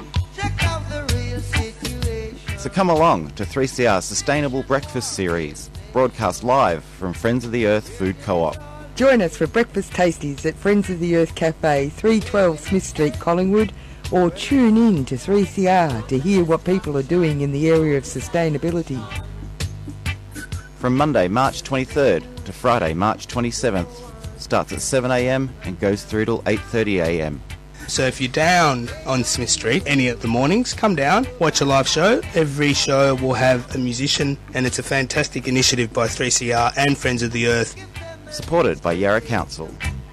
[SPEAKER 14] So come along to three C R's Sustainable Breakfast Series, broadcast live from Friends of the Earth Food Co-op.
[SPEAKER 13] Join us for breakfast tasties at Friends of the Earth Cafe, three twelve Smith Street, Collingwood, or tune in to three C R to hear what people are doing in the area of sustainability.
[SPEAKER 14] From Monday, March twenty-third to Friday, March twenty-seventh. Starts at seven a m and goes through till eight thirty a m.
[SPEAKER 15] So if you're down on Smith Street any of the mornings, come down, watch a live show. Every show will have a musician, and it's a fantastic initiative by three C R and Friends of the Earth.
[SPEAKER 14] Supported by Yarra Council.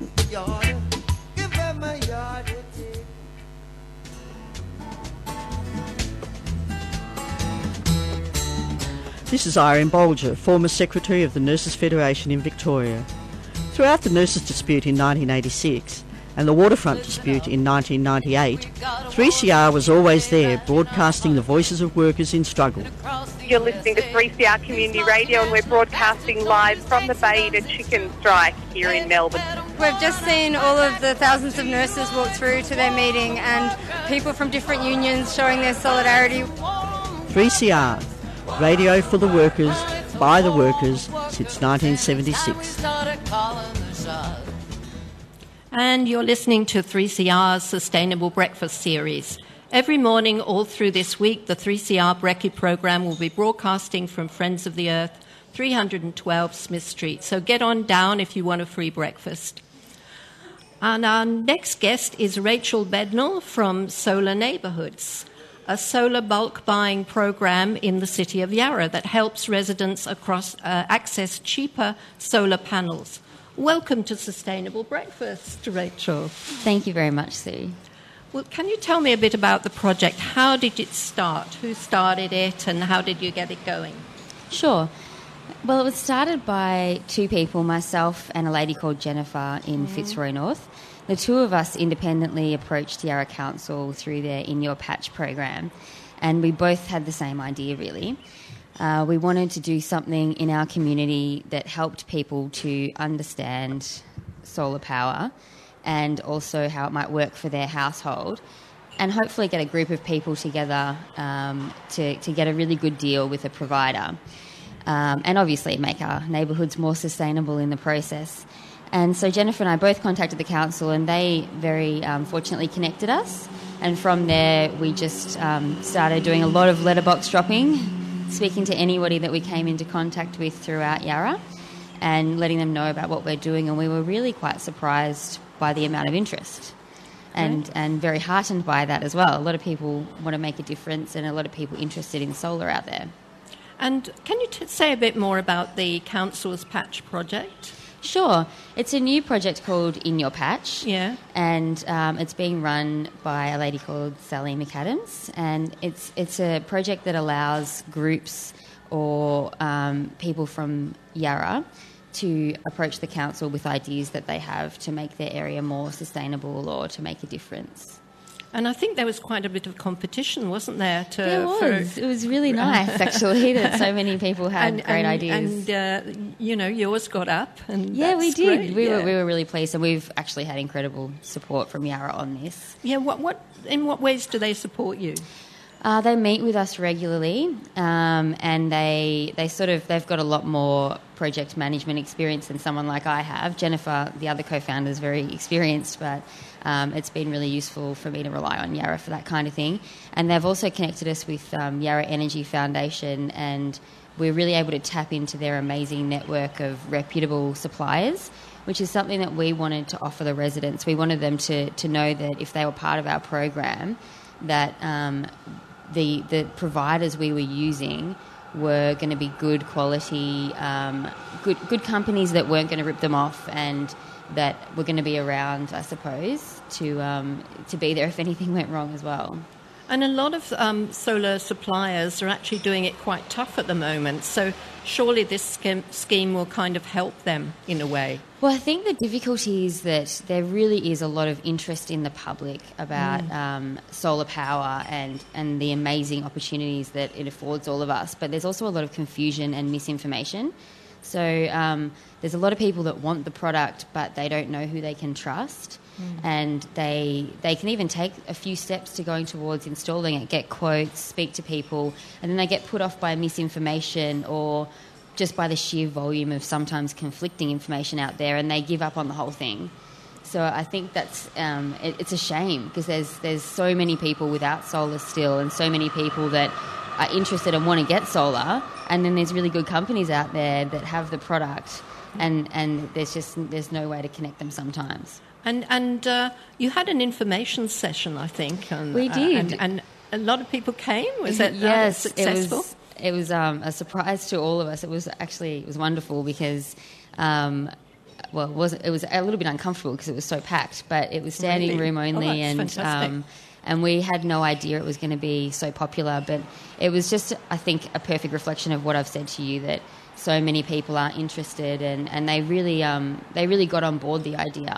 [SPEAKER 16] This is Irene Bolger, former Secretary of the Nurses Federation in Victoria. Throughout the nurses' dispute in nineteen eighty-six, and the waterfront dispute in nineteen ninety-eight, three C R was always there, broadcasting the voices of workers in struggle.
[SPEAKER 17] You're listening to three C R Community Radio, and we're broadcasting live from the Beta Chicken Strike here in Melbourne.
[SPEAKER 18] We've just seen all of the thousands of nurses walk through to their meeting and people from different unions showing their solidarity.
[SPEAKER 16] three C R, radio for the workers, by the workers, since nineteen seventy-six.
[SPEAKER 4] And you're listening to three C R's Sustainable Breakfast series. Every morning all through this week, the three C R Brekkie program will be broadcasting from Friends of the Earth, three twelve Smith Street. So get on down if you want a free breakfast. And our next guest is Rachel Bednall from Solar Neighbourhoods, a solar bulk buying program in the city of Yarra that helps residents across uh, access cheaper solar panels. Welcome to Sustainable Breakfast, Rachel.
[SPEAKER 19] Thank you very much, Sue.
[SPEAKER 4] Well, can you tell me a bit about the project? How did it start? Who started it and how did you get it going?
[SPEAKER 19] Sure. Well, it was started by two people, myself and a lady called Jennifer in mm-hmm. Fitzroy North. The two of us independently approached Yarra Council through their In Your Patch program, and we both had the same idea, really. Uh, we wanted to do something in our community that helped people to understand solar power and also how it might work for their household, and hopefully get a group of people together um, to, to get a really good deal with a provider, um, and obviously make our neighbourhoods more sustainable in the process. And so Jennifer and I both contacted the council, and they very um, fortunately connected us, and from there we just um, started doing a lot of letterbox dropping, speaking to anybody that we came into contact with throughout Yarra and letting them know about what we're doing, and we were really quite surprised by the amount of interest and,
[SPEAKER 4] Right.
[SPEAKER 19] and very heartened by that as well. A lot of people want to make a difference and a lot of people interested in solar out there.
[SPEAKER 4] And can you t- say a bit more about the council's patch project?
[SPEAKER 19] Sure. It's a new project called In Your Patch.
[SPEAKER 4] Yeah.
[SPEAKER 19] And um, it's being run by a lady called Sally McAdams. And it's it's a project that allows groups or um, people from Yarra to approach the council with ideas that they have to make their area more sustainable or to make a difference.
[SPEAKER 4] And I think there was quite a bit of competition, wasn't there? To,
[SPEAKER 19] There was.
[SPEAKER 4] For,
[SPEAKER 19] it was really nice, actually, that so many people had
[SPEAKER 4] and,
[SPEAKER 19] great
[SPEAKER 4] and,
[SPEAKER 19] ideas.
[SPEAKER 4] And, uh, you know, yours got up. And
[SPEAKER 19] Yeah, we
[SPEAKER 4] that's
[SPEAKER 19] did.
[SPEAKER 4] great,
[SPEAKER 19] we
[SPEAKER 4] yeah.
[SPEAKER 19] were we were really pleased, and we've actually had incredible support from Yarra on this.
[SPEAKER 4] Yeah, what, what, in what ways do they support you?
[SPEAKER 19] Uh, they meet with us regularly, um, and they they sort of they've got a lot more project management experience than someone like I have. Jennifer, the other co-founder, is very experienced, but um, it's been really useful for me to rely on Yarra for that kind of thing. And they've also connected us with um, Yarra Energy Foundation, and we're really able to tap into their amazing network of reputable suppliers, which is something that we wanted to offer the residents. We wanted them to to know that if they were part of our program, that um, the the providers we were using were going to be good quality, um, good good companies that weren't going to rip them off, and that were going to be around, I suppose, to um, to be there if anything went wrong as well.
[SPEAKER 4] And a lot of um, solar suppliers are actually doing it quite tough at the moment. So surely this scheme, scheme will kind of help them in a way.
[SPEAKER 19] Well, I think the difficulty is that there really is a lot of interest in the public about
[SPEAKER 4] Mm.
[SPEAKER 19] um, solar power and, and the amazing opportunities that it affords all of us. But there's also a lot of confusion and misinformation. So um, there's a lot of people that want the product, but they don't know who they can trust.
[SPEAKER 4] Mm.
[SPEAKER 19] And they they can even take a few steps to going towards installing it, get quotes, speak to people, and then they get put off by misinformation or just by the sheer volume of sometimes conflicting information out there, and they give up on the whole thing. So I think that's um, it, it's a shame, because there's there's so many people without solar still, and so many people that are interested and want to get solar, and then there's really good companies out there that have the product, and, and there's just there's no way to connect them sometimes.
[SPEAKER 4] And and uh, you had an information session, I think. And,
[SPEAKER 19] We
[SPEAKER 4] uh,
[SPEAKER 19] did.
[SPEAKER 4] and, and a lot of people came. Was it uh,
[SPEAKER 19] yes,
[SPEAKER 4] successful?
[SPEAKER 19] It was, it was um, a surprise to all of us. It was actually it was wonderful because, um, well, it was it was a little bit uncomfortable because it was so packed, but it was standing
[SPEAKER 4] Really?
[SPEAKER 19] room only,
[SPEAKER 4] Oh, that's
[SPEAKER 19] and
[SPEAKER 4] fantastic.
[SPEAKER 19] um, and we had no idea it was going to be so popular. But it was just, I think, a perfect reflection of what I've said to you, that so many people are interested, and, and they really um, they really got on board the idea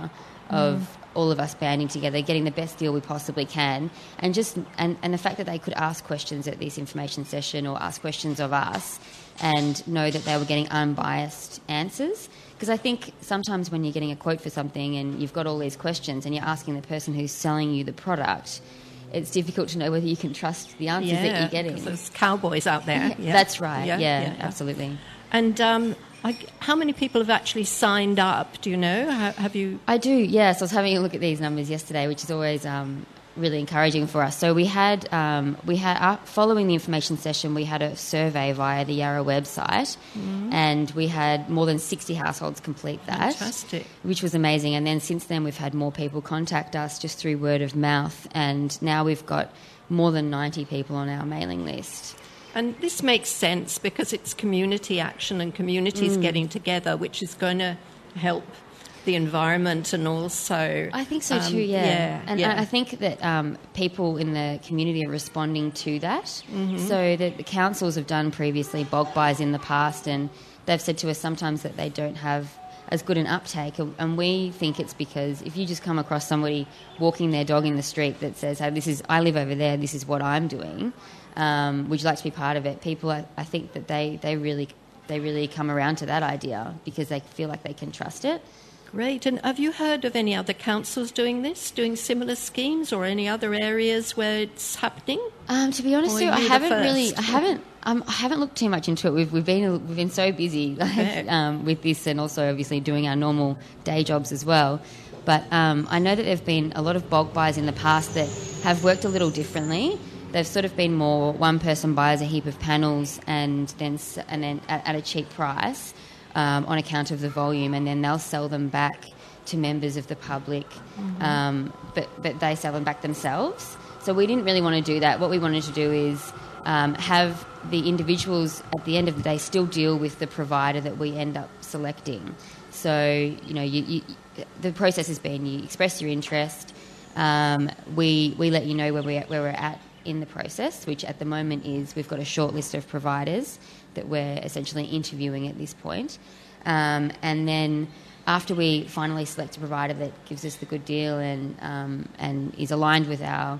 [SPEAKER 19] of
[SPEAKER 10] Mm.
[SPEAKER 19] all of us banding together, getting the best deal we possibly can, and just and, and the fact that they could ask questions at this information session or ask questions of us and know that they were getting unbiased answers. Because I think sometimes when you're getting a quote for something and you've got all these questions and you're asking the person who's selling you the product, it's difficult to know whether you can trust the answers that you're getting.
[SPEAKER 4] 'cause there's cowboys out there. Yeah.
[SPEAKER 19] That's right, yeah,
[SPEAKER 4] Yeah, yeah.
[SPEAKER 19] absolutely.
[SPEAKER 4] And um, I, how many people have actually signed up? Do you know? Ha- Have you?
[SPEAKER 19] I do, yes. I was having a look at these numbers yesterday, which is always um, really encouraging for us. So we had, um, we had uh, following the information session, we had a survey via the Yarra website,
[SPEAKER 4] Mm.
[SPEAKER 19] and we had more than sixty households complete that.
[SPEAKER 4] Fantastic.
[SPEAKER 19] Which was amazing. And then since then, we've had more people contact us just through word of mouth, and now we've got more than ninety people on our mailing list.
[SPEAKER 4] And this makes sense because it's community action and communities
[SPEAKER 19] Mm.
[SPEAKER 4] getting together, which is going to help the environment and also...
[SPEAKER 19] I think so
[SPEAKER 4] um,
[SPEAKER 19] too, yeah.
[SPEAKER 4] yeah
[SPEAKER 19] and
[SPEAKER 4] yeah.
[SPEAKER 19] I I think that um, people in the community are responding to that.
[SPEAKER 4] Mhm.
[SPEAKER 19] So that the councils have done previously bulk buys in the past, and they've said to us sometimes that they don't have as good an uptake, and we think it's because if you just come across somebody walking their dog in the street that says, hey, this is, I live over there, this is what I'm doing, um, would you like to be part of it? People, I, I think that they, they really they really come around to that idea because they feel like they can trust it.
[SPEAKER 4] Great. And have you heard of any other councils doing this, doing similar schemes, or any other areas where it's happening?
[SPEAKER 19] Um, to be honest,
[SPEAKER 4] Or
[SPEAKER 19] Sue,
[SPEAKER 4] are
[SPEAKER 19] I
[SPEAKER 4] you the
[SPEAKER 19] haven't really,
[SPEAKER 4] first?
[SPEAKER 19] I haven't, um, I haven't looked too much into it. We've we've been we've been so busy like,
[SPEAKER 4] Yeah.
[SPEAKER 19] um, with this, and also obviously doing our normal day jobs as well. But um, I know that there've been a lot of bulk buys in the past that have worked a little differently. They've sort of been more one person buys a heap of panels and then s- and then at, at a cheap price um, on account of the volume, and then they'll sell them back to members of the public,
[SPEAKER 4] Mhm.
[SPEAKER 19] um, but but they sell them back themselves. So we didn't really want to do that. What we wanted to do is um, have the individuals at the end of the day still deal with the provider that we end up selecting. So you know, you, you, the process has been you express your interest. Um, we we let you know where we where we're at in the process, which at the moment is we've got a short list of providers that we're essentially interviewing at this point, um, and then. After we finally select a provider that gives us the good deal and um, and is aligned with our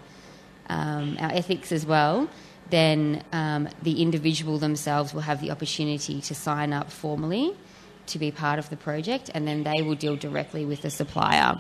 [SPEAKER 19] um, our ethics as well, then um, the individual themselves will have the opportunity to sign up formally to be part of the project, and then they will deal directly with the supplier.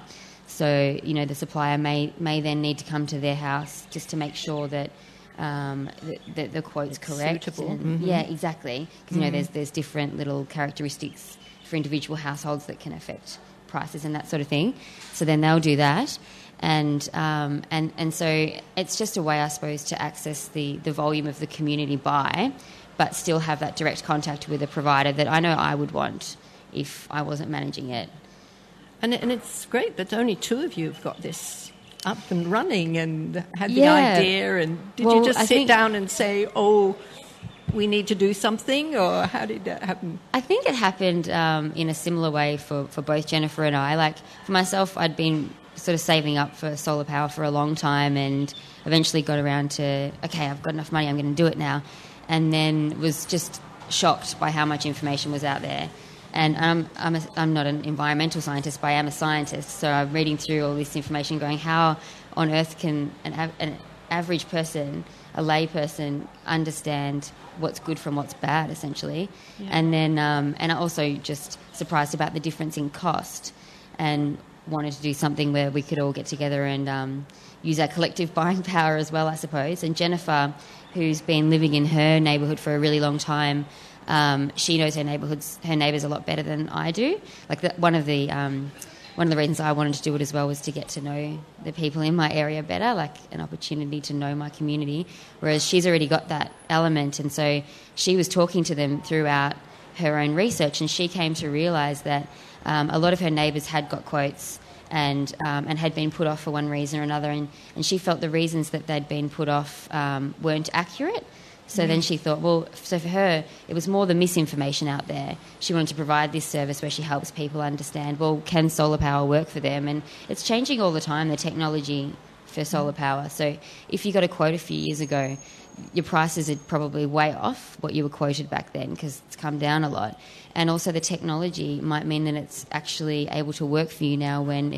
[SPEAKER 19] So you know the supplier may may then need to come to their house just to make sure that. Um, that, that the quote's correct.
[SPEAKER 4] suitable.
[SPEAKER 19] And-
[SPEAKER 4] Mhm.
[SPEAKER 19] Yeah, exactly. Because you know
[SPEAKER 4] Mhm.
[SPEAKER 19] there's there's different little characteristics for individual households that can affect prices and that sort of thing. So then they'll do that, and um, and and so it's just a way, I suppose, to access the the volume of the community buy, but still have that direct contact with a provider that I know I would want if I wasn't managing it.
[SPEAKER 4] And, and it's great that only two of you have got this up and running and had the
[SPEAKER 19] Yeah.
[SPEAKER 4] idea. And did
[SPEAKER 19] Well,
[SPEAKER 4] you just
[SPEAKER 19] I
[SPEAKER 4] sit
[SPEAKER 19] think-
[SPEAKER 4] down and say, oh, we need to do something, or how did that happen?
[SPEAKER 19] I think it happened um, in a similar way for, for both Jennifer and I. Like, for myself, I'd been sort of saving up for solar power for a long time and eventually got around to, okay, I've got enough money, I'm going to do it now. And then was just shocked by how much information was out there. And I'm, I'm, a, I'm not an environmental scientist, but I am a scientist, so I'm reading through all this information going, how on earth can an, av- an average person, a lay person, understand what's good from what's bad, essentially?
[SPEAKER 4] Yeah.
[SPEAKER 19] And then, um, and I also just surprised about the difference in cost, and wanted to do something where we could all get together and um, use our collective buying power as well, I suppose. And Jennifer, who's been living in her neighbourhood for a really long time, um, she knows her neighbourhoods, her neighbours a lot better than I do. Like the, one of the um, one of the reasons I wanted to do it as well was to get to know the people in my area better, like an opportunity to know my community. Whereas she's already got that element, and so she was talking to them throughout her own research, and she came to realise that um, a lot of her neighbours had got quotes and um, and had been put off for one reason or another, and, and she felt the reasons that they'd been put off um, weren't accurate. So
[SPEAKER 4] Mm.
[SPEAKER 19] then she thought, well, so for her, it was more the misinformation out there. She wanted to provide this service where she helps people understand, well, can solar power work for them? And it's changing all the time, the technology for solar power. So if you got a quote a few years ago, your prices are probably way off what you were quoted back then because it's come down a lot. And also the technology might mean that it's actually able to work for you now when it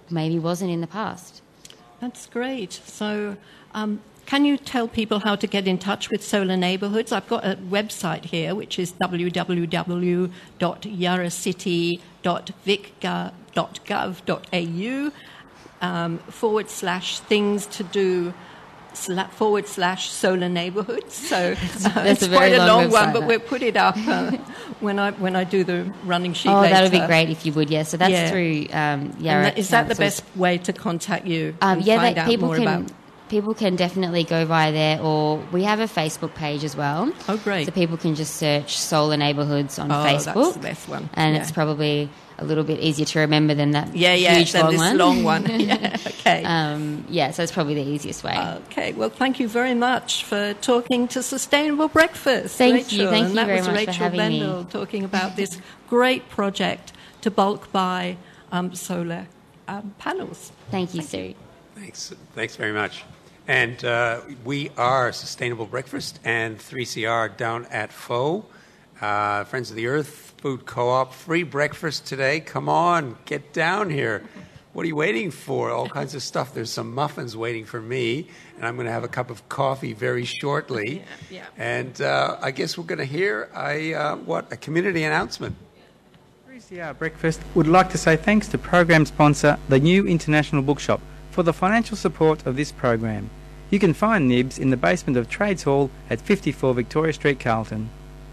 [SPEAKER 19] maybe wasn't in the past.
[SPEAKER 4] That's great. So um, can you tell people how to get in touch with Solar Neighbourhoods? I've got a website here, which is w w w dot yarra city dot vic dot gov dot a u um, forward slash things to do sla- forward slash solar neighbourhoods. So uh,
[SPEAKER 19] That's
[SPEAKER 4] it's
[SPEAKER 19] a very
[SPEAKER 4] quite a
[SPEAKER 19] long
[SPEAKER 4] long
[SPEAKER 19] website,
[SPEAKER 4] one, but
[SPEAKER 19] that.
[SPEAKER 4] we'll put it up uh, when I when I do the running sheet
[SPEAKER 19] Oh,
[SPEAKER 4] later.
[SPEAKER 19] that would be great if you would, yes. So that's
[SPEAKER 4] Yeah.
[SPEAKER 19] through um,
[SPEAKER 4] And
[SPEAKER 19] Yarra
[SPEAKER 4] that, is that the
[SPEAKER 19] Council's-
[SPEAKER 4] best way to contact you?
[SPEAKER 19] Um,
[SPEAKER 4] and
[SPEAKER 19] yeah,
[SPEAKER 4] find
[SPEAKER 19] that
[SPEAKER 4] out
[SPEAKER 19] people
[SPEAKER 4] more
[SPEAKER 19] can
[SPEAKER 4] about?
[SPEAKER 19] people can definitely go via there, or we have a Facebook page as well.
[SPEAKER 4] Oh, great!
[SPEAKER 19] So people can just search Solar Neighbourhoods on
[SPEAKER 4] Oh, that's
[SPEAKER 19] Facebook.
[SPEAKER 4] the best one.
[SPEAKER 19] And
[SPEAKER 4] Yeah.
[SPEAKER 19] it's probably a little bit easier to remember than that
[SPEAKER 4] Yeah, yeah,
[SPEAKER 19] huge
[SPEAKER 4] than
[SPEAKER 19] long
[SPEAKER 4] this
[SPEAKER 19] one.
[SPEAKER 4] long one. Yeah, okay.
[SPEAKER 19] Um, yeah, so it's probably the easiest way.
[SPEAKER 4] Okay, well, thank you very much for talking to Sustainable Breakfast,
[SPEAKER 19] Thank
[SPEAKER 4] Rachel.
[SPEAKER 19] you, thank
[SPEAKER 4] and
[SPEAKER 19] you
[SPEAKER 4] that
[SPEAKER 19] very
[SPEAKER 4] was
[SPEAKER 19] much for
[SPEAKER 4] Rachel
[SPEAKER 19] having me.
[SPEAKER 4] Bendel talking about this great project to bulk buy um, solar um, panels.
[SPEAKER 19] Thank you, Sue.
[SPEAKER 5] Thanks. Thanks very much. And uh, we are Sustainable Breakfast and three C R down at Faux. Uh, Friends of the Earth Food Co-op. Free breakfast today. Come on, get down here. What are you waiting for? All kinds of stuff. There's some muffins waiting for me, and I'm going to have a cup of coffee very shortly.
[SPEAKER 4] Yeah,
[SPEAKER 5] And uh, I guess we're going to hear a, uh, what, a community announcement.
[SPEAKER 20] three C R Breakfast would like to say thanks to program sponsor, the New International Bookshop, for the financial support of this program. You can find Nibs in the basement of Trades Hall at fifty-four Victoria Street, Carlton.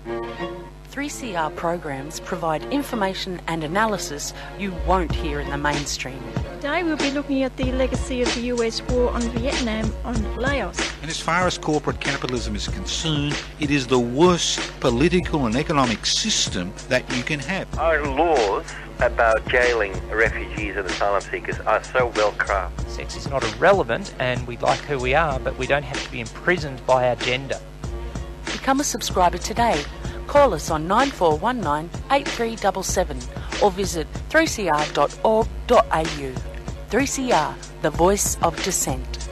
[SPEAKER 21] three C R programs provide information and analysis you won't hear in the mainstream.
[SPEAKER 22] Today we'll be looking at the legacy of the U S war on Vietnam on Laos.
[SPEAKER 23] And as far as corporate capitalism is concerned, it is the worst political and economic system that you can have.
[SPEAKER 24] Our laws about jailing refugees and asylum seekers are so well crafted.
[SPEAKER 25] Sex is not irrelevant and we like who we are, but we don't have to be imprisoned by our gender.
[SPEAKER 21] Become a subscriber today. Call us on nine four one nine, eight three seven seven or visit three c r dot org dot a u. three C R, the voice of dissent.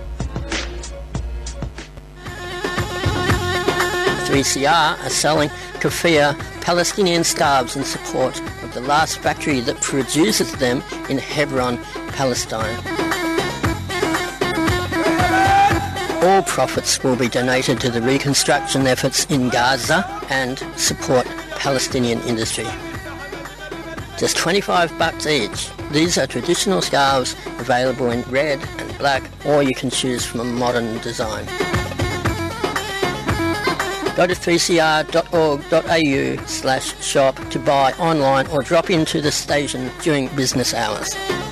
[SPEAKER 26] three C R are selling keffiyeh Palestinian scarves in support of the last factory that produces them in Hebron, Palestine. All profits will be donated to the reconstruction efforts in Gaza and support Palestinian industry. Just twenty-five bucks each. These are traditional scarves available in red and black, or you can choose from a modern design. Go to three c r dot org dot a u slash shop to buy online or drop into the station during business hours.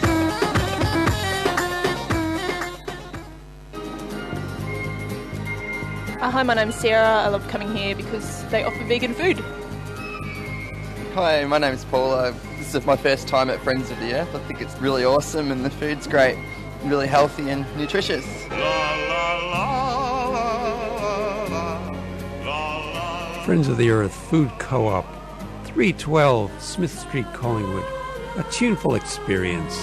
[SPEAKER 27] Uh, hi, my name's Sarah. I love coming here because they offer vegan food.
[SPEAKER 28] Hi, my name's Paul. Uh, this is my first time at Friends of the Earth. I think it's really awesome and the food's great, really healthy and nutritious.
[SPEAKER 5] Friends of the Earth Food Co-op, three twelve Smith Street, Collingwood. A tuneful experience.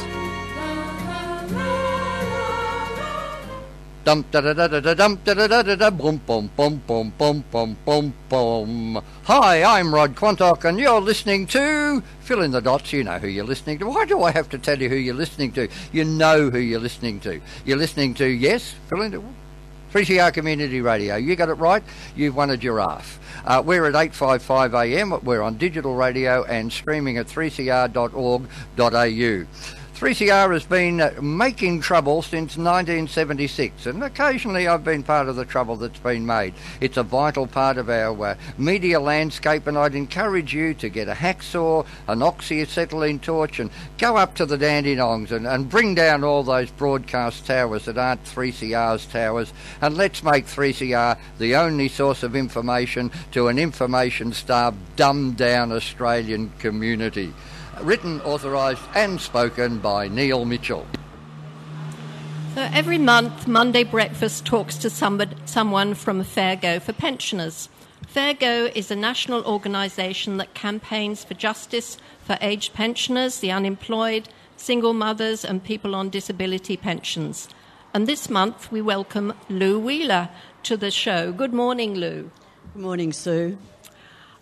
[SPEAKER 29] Dum da da da da da dum da da da da da boom boom boom boom boom boom boom boom. Hi, I'm Rod Quantock, and you're listening to fill in the dots. You know who you're listening to. Why do I have to tell you who you're listening to? You know who you're listening to. You're listening to yes, fill in the three C R Community Radio. You got it right. You've won a giraffe. Uh, we're at eight fifty-five a m. We're on digital radio and streaming at three c r dot org dot a u. three C R has been uh, making trouble since nineteen seventy-six, and occasionally I've been part of the trouble that's been made. It's a vital part of our uh, media landscape, and I'd encourage you to get a hacksaw, an oxyacetylene torch, and go up to the Dandenongs and, and bring down all those broadcast towers that aren't three C R's towers, and let's make three C R the only source of information to an information-starved, dumbed-down Australian community. Written, authorised and spoken by Neil Mitchell.
[SPEAKER 4] So every month, Monday Breakfast talks to somebody, someone from Fairgo for pensioners. Fairgo is a national organisation that campaigns for justice for aged pensioners, the unemployed, single mothers and people on disability pensions. And this month we welcome Lou Wheeler to the show. Good morning, Lou.
[SPEAKER 30] Good morning, Sue.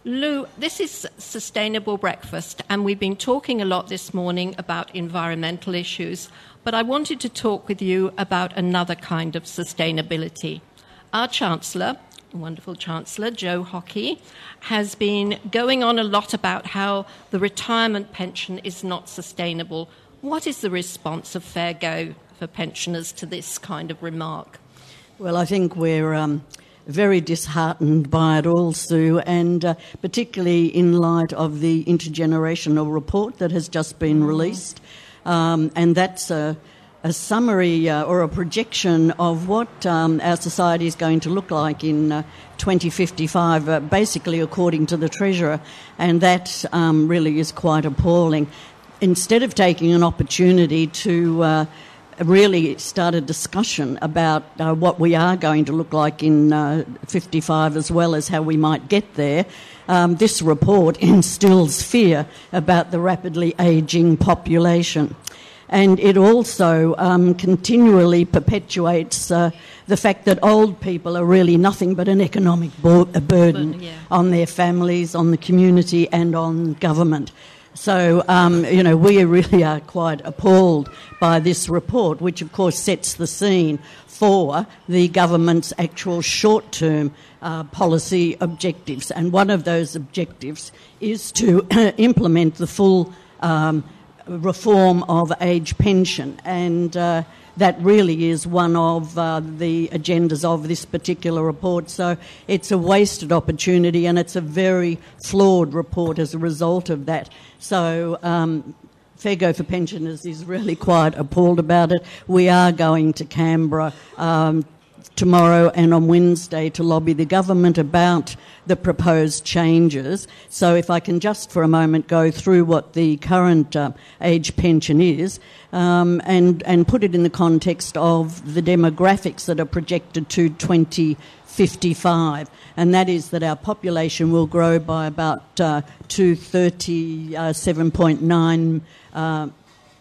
[SPEAKER 4] Lou, this is Sustainable Breakfast, and we've been talking a lot this morning about environmental issues, but I wanted to talk with you about another kind of sustainability. Our Chancellor, wonderful Chancellor, Joe Hockey, has been going on a lot about how the retirement pension is not sustainable. What is the response of Fair Go for pensioners to this kind of remark?
[SPEAKER 16] Well, I think we're um, very disheartened by it all, Sue, and uh, particularly in light of the intergenerational report that has just been released. Um, and that's a, a summary uh, or a projection of what um, our society is going to look like in uh, twenty fifty-five, uh, basically according to the Treasurer, and that um, really is quite appalling. Instead of taking an opportunity to uh, really start a discussion about uh, what we are going to look like in uh, fifty-five as well as how we might get there, um, this report instills fear about the rapidly ageing population. And it also um, continually perpetuates uh, the fact that old people are really nothing but an economic bo- a burden
[SPEAKER 4] Burden, yeah.
[SPEAKER 16] on their families, on the community and on government. So, um, you know, we really are quite appalled by this report, which of course sets the scene for the government's actual short-term uh, policy objectives. And one of those objectives is to implement the full um, reform of age pension. And uh, that really is one of uh, the agendas of this particular report. So it's a wasted opportunity, and it's a very flawed report as a result of that. So um, Fair Go for Pensioners is really quite appalled about it. We are going to Canberra um, tomorrow and on Wednesday to lobby the government about the proposed changes. So if I can just for a moment go through what the current uh, age pension is um, and, and put it in the context of the demographics that are projected to twenty fifty-five, and that is that our population will grow by about uh, to thirty-seven point nine uh,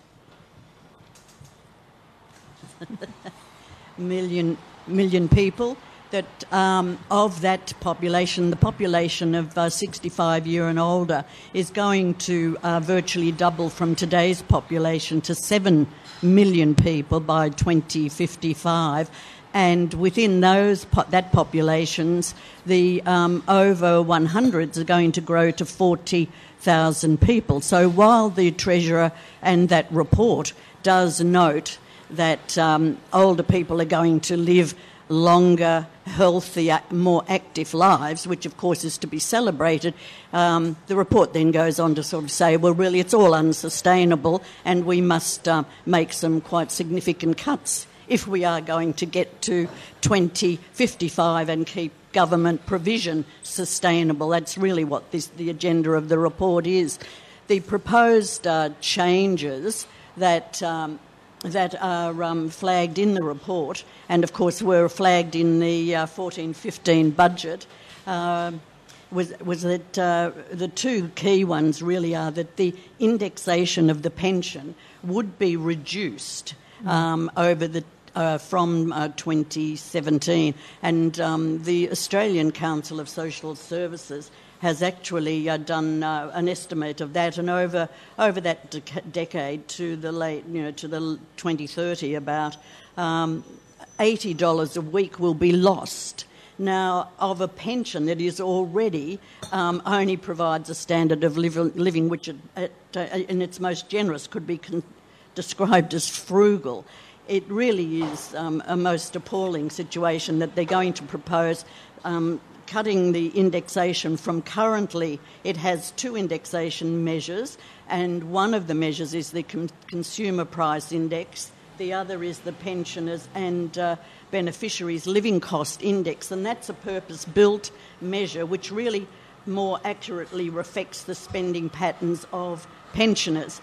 [SPEAKER 16] million million people. That um, of that population, the population of uh, sixty-five year and older is going to uh, virtually double from today's population to seven million people by twenty fifty-five. And within those po- that populations, the um, over one hundreds are going to grow to forty thousand people. So while the Treasurer and that report does note that um, older people are going to live longer, healthier, more active lives, which of course is to be celebrated, um, the report then goes on to sort of say, well, really it's all unsustainable and we must uh, make some quite significant cuts if we are going to get to twenty fifty-five and keep government provision sustainable. That's really what this, the agenda of the report is. The proposed uh, changes that um, that are um, flagged in the report, and of course were flagged in the uh, fourteen fifteen budget, uh, was, was that uh, the two key ones really are that the indexation of the pension would be reduced um, over the Uh, from uh, twenty seventeen, and um, the Australian Council of Social Services has actually uh, done uh, an estimate of that, and over over that dec- decade to the late, you know, to the twenty thirty, about um, eighty dollars a week will be lost. Now, of a pension that is already um, only provides a standard of liv- living which, at, at, uh, in its most generous, could be con- described as frugal. It really is um, a most appalling situation that they're going to propose um, cutting the indexation from currently. It has two indexation measures, and one of the measures is the com- consumer price index. The other is the pensioners and uh, beneficiaries living cost index, and that's a purpose-built measure which really more accurately reflects the spending patterns of pensioners.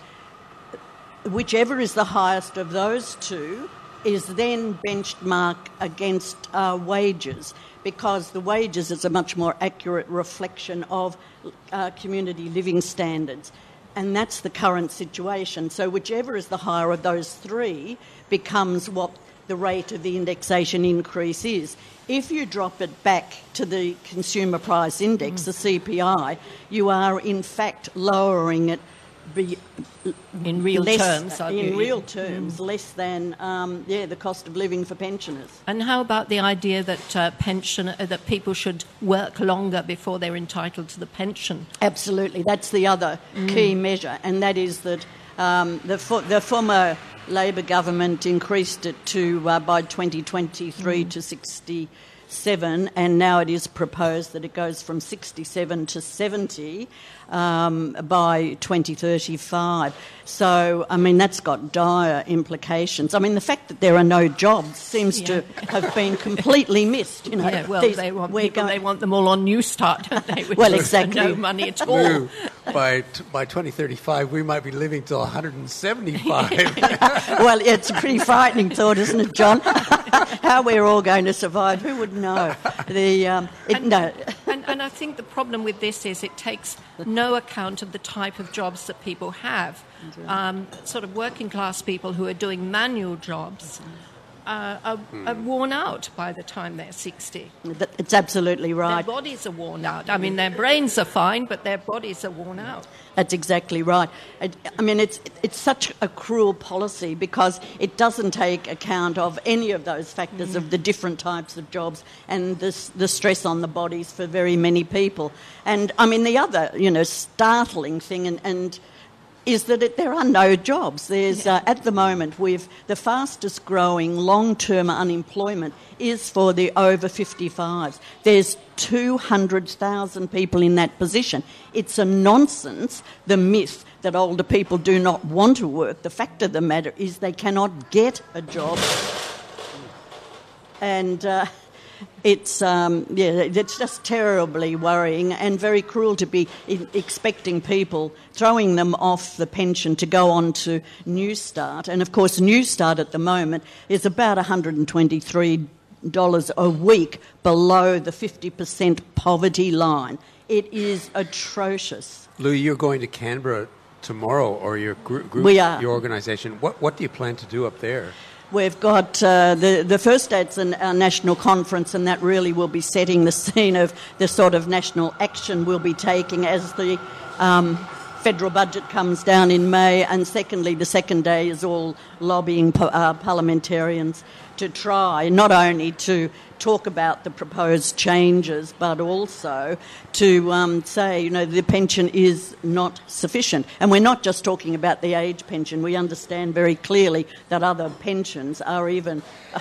[SPEAKER 16] Whichever is the highest of those two is then benchmarked against uh, wages, because the wages is a much more accurate reflection of uh, community living standards. And that's the current situation. So whichever is the higher of those three becomes what the rate of the indexation increase is. If you drop it back to the Consumer Price Index, mm. the C P I, you are in fact lowering it be,
[SPEAKER 4] in real
[SPEAKER 16] less,
[SPEAKER 4] terms.
[SPEAKER 16] In
[SPEAKER 4] you?
[SPEAKER 16] real terms, mm. less than um, yeah the cost of living for pensioners.
[SPEAKER 4] And how about the idea that uh, pension uh, that people should work longer before they're entitled to the pension?
[SPEAKER 16] Absolutely, that's the other mm. key measure, and that is that um, the for, the former Labor government increased it to uh, by twenty twenty-three mm. to sixty-seven, and now it is proposed that it goes from sixty-seven to seventy um, by twenty thirty-five. So, I mean, that's got dire implications. I mean, the fact that there are no jobs seems
[SPEAKER 4] yeah.
[SPEAKER 16] to have been completely missed. You know,
[SPEAKER 4] yeah, well,
[SPEAKER 16] These,
[SPEAKER 4] they want
[SPEAKER 16] going...
[SPEAKER 4] people, they want them all on New Start, don't they? Which
[SPEAKER 16] well,
[SPEAKER 4] is
[SPEAKER 16] exactly.
[SPEAKER 4] no money at all.
[SPEAKER 5] Ooh, by t- by twenty thirty-five, we might be living till one hundred seventy-five.
[SPEAKER 16] Well, it's a pretty frightening thought, isn't it, John? How we're all going to survive, who would know? The um, it,
[SPEAKER 4] and,
[SPEAKER 16] no.
[SPEAKER 4] and, and I think the problem with this is it takes no account of the type of jobs that people have. Um, sort of working class people who are doing manual jobs uh, are,
[SPEAKER 5] mm.
[SPEAKER 4] are worn out by the time they're sixty.
[SPEAKER 16] It's absolutely right.
[SPEAKER 4] Their bodies are worn out. I mean, their brains are fine, but their bodies are worn out.
[SPEAKER 16] That's exactly right. I mean, it's it's such a cruel policy because it doesn't take account of any of those factors mm. of the different types of jobs and the, the stress on the bodies for very many people. And, I mean, the other, you know, startling thing and... and is that it, there are no jobs. There's uh, at the moment we've the fastest growing long-term unemployment is for the over fifty-fives. There's two hundred thousand people in that position. It's a nonsense, the myth that older people do not want to work. The fact of the matter is they cannot get a job. And... Uh, It's um, yeah, it's just terribly worrying and very cruel to be in- expecting people, throwing them off the pension to go on to New Start. And, of course, New Start at the moment is about one hundred twenty-three dollars a week below the fifty percent poverty line. It is atrocious.
[SPEAKER 5] Lou, you're going to Canberra tomorrow, or your gr- group,
[SPEAKER 16] we are.
[SPEAKER 5] your organisation. What, what do you plan to do up there?
[SPEAKER 16] We've got uh, the, the first date's an, our national conference, and that really will be setting the scene of the sort of national action we'll be taking as the um, federal budget comes down in May. And secondly, the second day is all lobbying uh, parliamentarians to try not only to talk about the proposed changes, but also to um, say, you know, the pension is not sufficient. And we're not just talking about the age pension. We understand very clearly that other pensions are even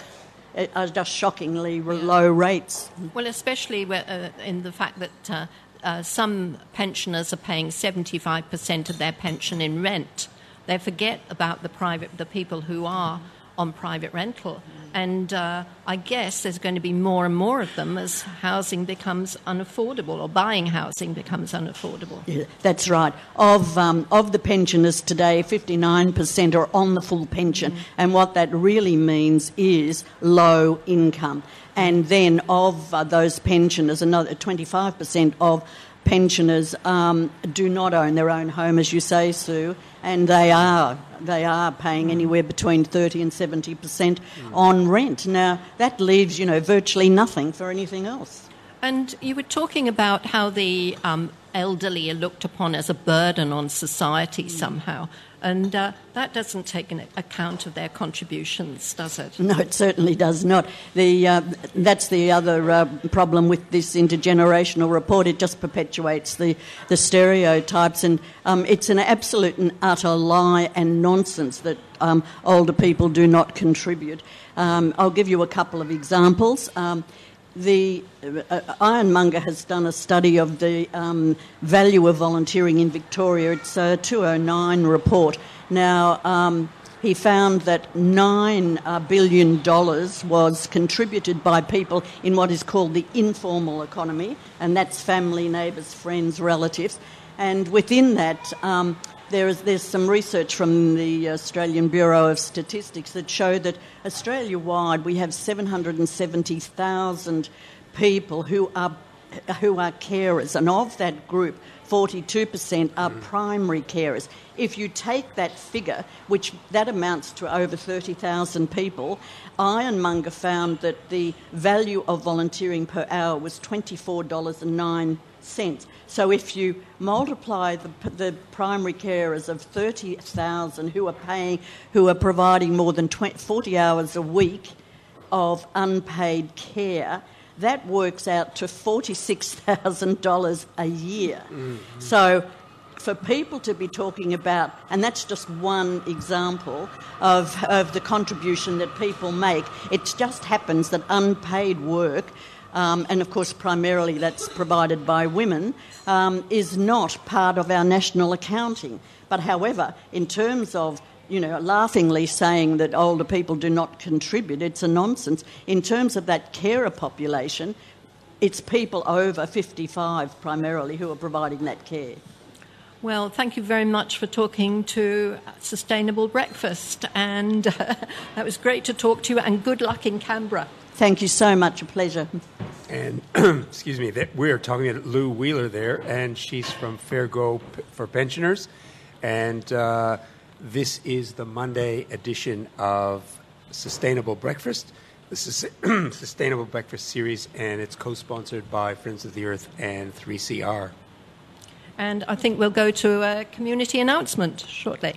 [SPEAKER 16] uh, are just shockingly low rates.
[SPEAKER 4] Well, especially uh, in the fact that uh, uh, some pensioners are paying seventy-five percent of their pension in rent. They forget about the private, the people who are on private rental. And uh, I guess there's going to be more and more of them as housing becomes unaffordable, or buying housing becomes unaffordable.
[SPEAKER 16] Yeah, that's right. Of um, of the pensioners today, fifty-nine percent are on the full pension. Mm. And what that really means is low income. And then of uh, those pensioners, another twenty-five percent of pensioners um, do not own their own home, as you say, Sue, and they are they are paying anywhere between thirty and seventy percent mm. on rent. Now, that leaves, you know, virtually nothing for anything else.
[SPEAKER 4] And you were talking about how the um, elderly are looked upon as a burden on society mm. somehow, and uh, that doesn't take an account of their contributions, does it?
[SPEAKER 16] No, it certainly does not. The uh, that's the other uh, problem with this intergenerational report. It just perpetuates the, the stereotypes, and um, it's an absolute and utter lie and nonsense that um, older people do not contribute. Um, I'll give you a couple of examples. Um, The uh, Ironmonger has done a study of the um, value of volunteering in Victoria. It's a two oh nine report. Now, um, he found that nine uh, billion dollars was contributed by people in what is called the informal economy, and that's family, neighbours, friends, relatives. And within that, um, There is, there's some research from the Australian Bureau of Statistics that show that Australia-wide we have seven hundred seventy thousand people who are who are carers, and of that group, forty-two percent are primary carers. If you take that figure, which that amounts to over thirty thousand people, Ironmonger found that the value of volunteering per hour was twenty-four dollars and nine cents. So if you multiply the, the primary carers of thirty thousand who are paying, who are providing more than twenty, forty hours a week of unpaid care, that works out to forty-six thousand dollars a year. Mm-hmm. So for people to be talking about, and that's just one example of, of the contribution that people make, it just happens that unpaid work, um, and of course primarily that's provided by women, um, is not part of our national accounting. But however, in terms of, you know, laughingly saying that older people do not contribute, it's a nonsense. In terms of that carer population, it's people over fifty-five primarily who are providing that care.
[SPEAKER 4] Well, thank you very much for talking to Sustainable Breakfast, and uh, that was great to talk to you, and good luck in Canberra.
[SPEAKER 16] Thank you so much, a pleasure.
[SPEAKER 5] And, excuse me, that we're talking to Lou Wheeler there, and she's from Fair Go for Pensioners, and uh, this is the Monday edition of Sustainable Breakfast. This is Sustainable Breakfast series, and it's co-sponsored by Friends of the Earth and three C R.
[SPEAKER 4] And I think we'll go to a community announcement shortly.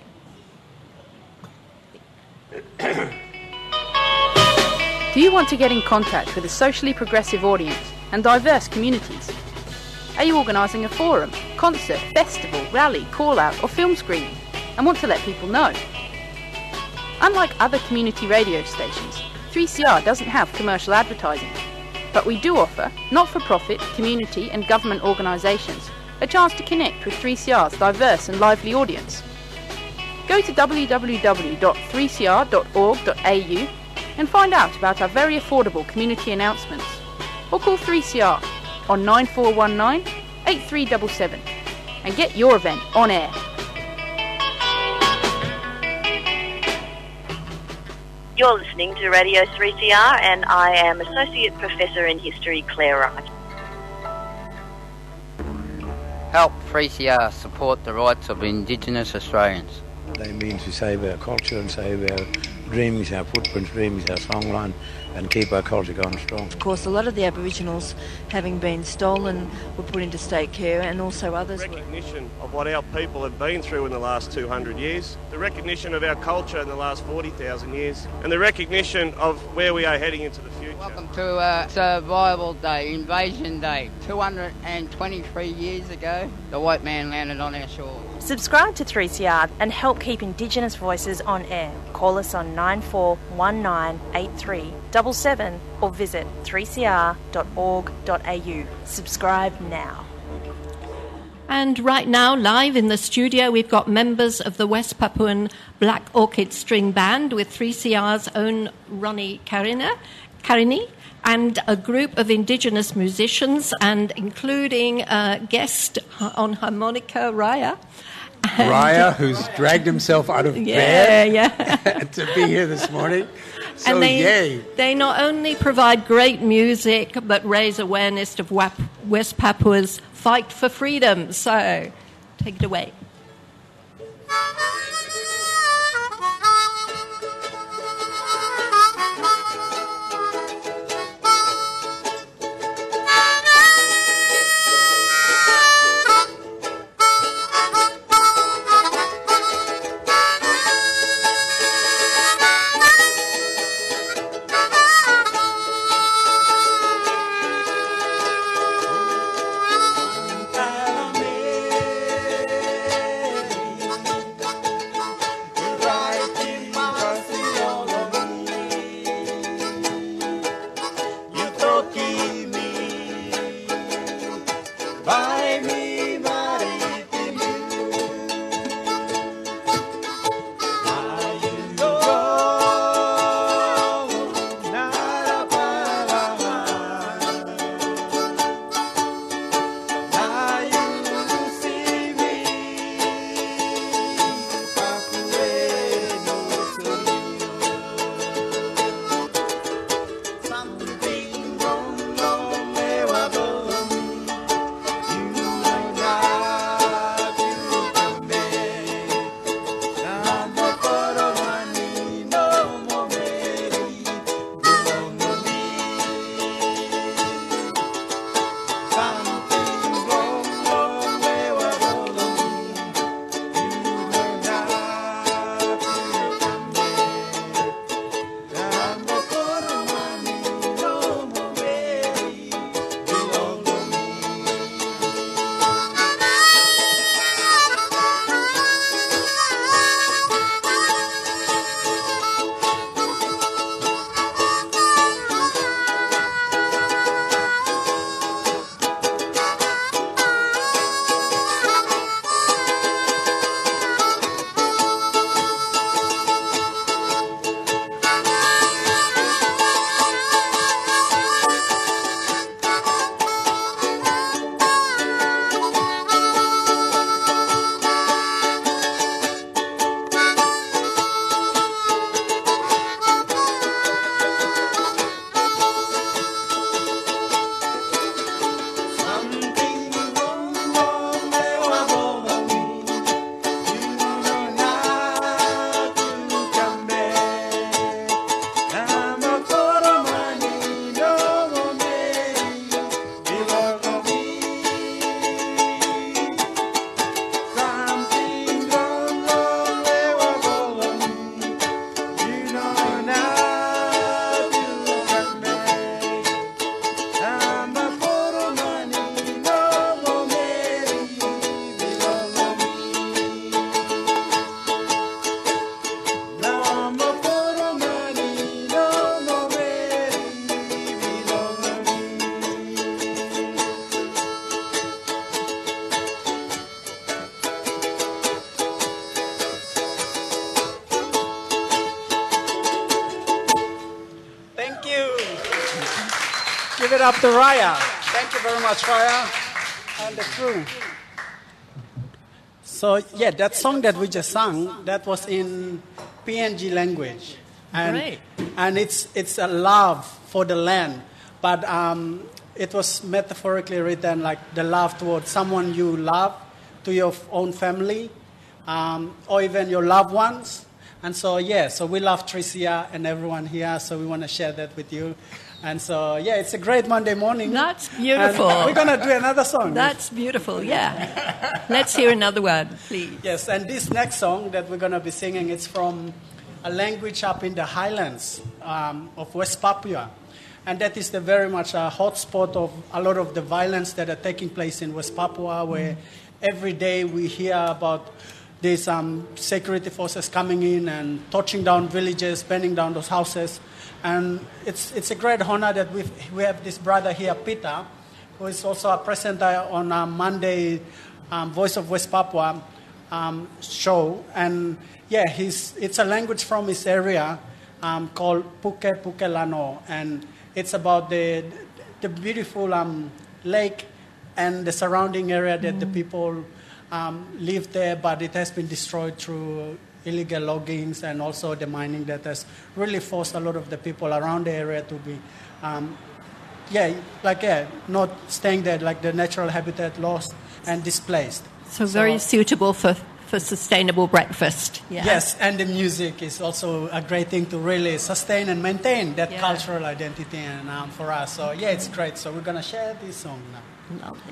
[SPEAKER 1] Do you want to get in contact with a socially progressive audience and diverse communities? Are you organising a forum, concert, festival, rally, call-out or film screening and want to let people know? Unlike other community radio stations, three C R doesn't have commercial advertising, but we do offer not-for-profit, community and government organisations a chance to connect with three C R's diverse and lively audience. Go to w w w dot three c r dot org dot a u and find out about our very affordable community announcements, or call three C R on nine four one nine, eight three seven seven and get your event on air.
[SPEAKER 2] You're listening to Radio three C R, and I am Associate Professor in History Claire Wright.
[SPEAKER 3] Help three C R support the rights of Indigenous Australians.
[SPEAKER 6] They mean to save our culture and save our dreams, our footprints, dreams, our songline, and keep our culture going strong.
[SPEAKER 7] Of course, a lot of the Aboriginals, having been stolen, were put into state care, and also others.
[SPEAKER 8] The recognition of what our people have been through in the last two hundred years, the recognition of our culture in the last forty thousand years, and the recognition of where we are heading into the future.
[SPEAKER 3] Welcome to uh, Survival Day, Invasion Day. two hundred twenty-three years ago, the white man landed on our shores.
[SPEAKER 2] Subscribe to three C R and help keep Indigenous voices on air. Call us on nine four one nine, eight three seven seven or visit three c r dot org dot a u. Subscribe now.
[SPEAKER 4] And right now, live in the studio, we've got members of the West Papuan Black Orchid String Band with three C R's own Ronnie Karina, Karini, and a group of Indigenous musicians, and including a guest on harmonica, Raya. And
[SPEAKER 5] Raya, who's dragged himself out of
[SPEAKER 4] yeah,
[SPEAKER 5] bed
[SPEAKER 4] yeah.
[SPEAKER 5] to be here this morning. So,
[SPEAKER 4] and they,
[SPEAKER 5] yay.
[SPEAKER 4] they not only provide great music, but raise awareness of West Papua's fight for freedom. So, take it away.
[SPEAKER 9] Give it up to Raya.
[SPEAKER 29] Thank you very much, Raya.
[SPEAKER 9] And the crew. So, yeah, that song that we just sang, that was in P N G language. And,
[SPEAKER 4] Great.
[SPEAKER 9] and it's, it's a love for the land. But um, it was metaphorically written like the love towards someone you love, to your own family, um, or even your loved ones. And so, yeah, so we love three C R and everyone here, so we want to share that with you. And so, yeah, it's a great Monday morning.
[SPEAKER 4] That's beautiful.
[SPEAKER 9] And we're going to do another song.
[SPEAKER 4] That's beautiful, yeah. Let's hear another one, please.
[SPEAKER 9] Yes, and this next song that we're going to be singing, it's from a language up in the highlands um, of West Papua. And that is the very much a hot spot of a lot of the violence that are taking place in West Papua, where every day we hear about these um, security forces coming in and torching down villages, burning down those houses. And it's it's a great honor that we we have this brother here, Peter, who is also a presenter on a Monday um, Voice of West Papua um, show. And yeah, he's it's a language from his area um, called Puke Pukelano, and it's about the the beautiful um, lake and the surrounding area that mm. the people um, live there, but it has been destroyed through illegal loggings and also the mining that has really forced a lot of the people around the area to be, um, yeah, like yeah, not staying there, like the natural habitat lost and displaced.
[SPEAKER 4] So very
[SPEAKER 9] so,
[SPEAKER 4] suitable for, for sustainable breakfast. Yeah.
[SPEAKER 9] Yes, and the music is also a great thing to really sustain and maintain that
[SPEAKER 4] Yeah.
[SPEAKER 9] cultural identity and um, for us. So yeah, it's great. So we're going to share this song now.
[SPEAKER 4] Lovely.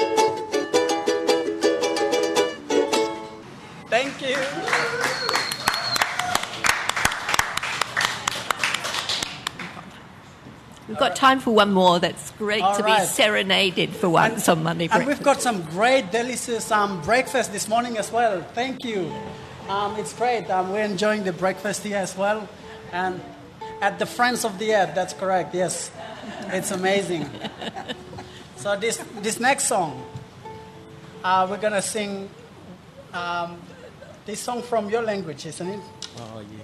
[SPEAKER 9] Thank you.
[SPEAKER 4] got time for one more. That's great
[SPEAKER 9] All
[SPEAKER 4] to
[SPEAKER 9] right.
[SPEAKER 4] be serenaded for once on Monday
[SPEAKER 9] And
[SPEAKER 4] breakfast.
[SPEAKER 9] we've got some great, delicious um, breakfast this morning as well. Thank you. Um, it's great. Um, we're enjoying the breakfast here as well. And at the Friends of the Earth, that's correct, yes. It's amazing. So this this next song, uh, we're going to sing um, this song from your language, isn't it?
[SPEAKER 10] Oh, yeah.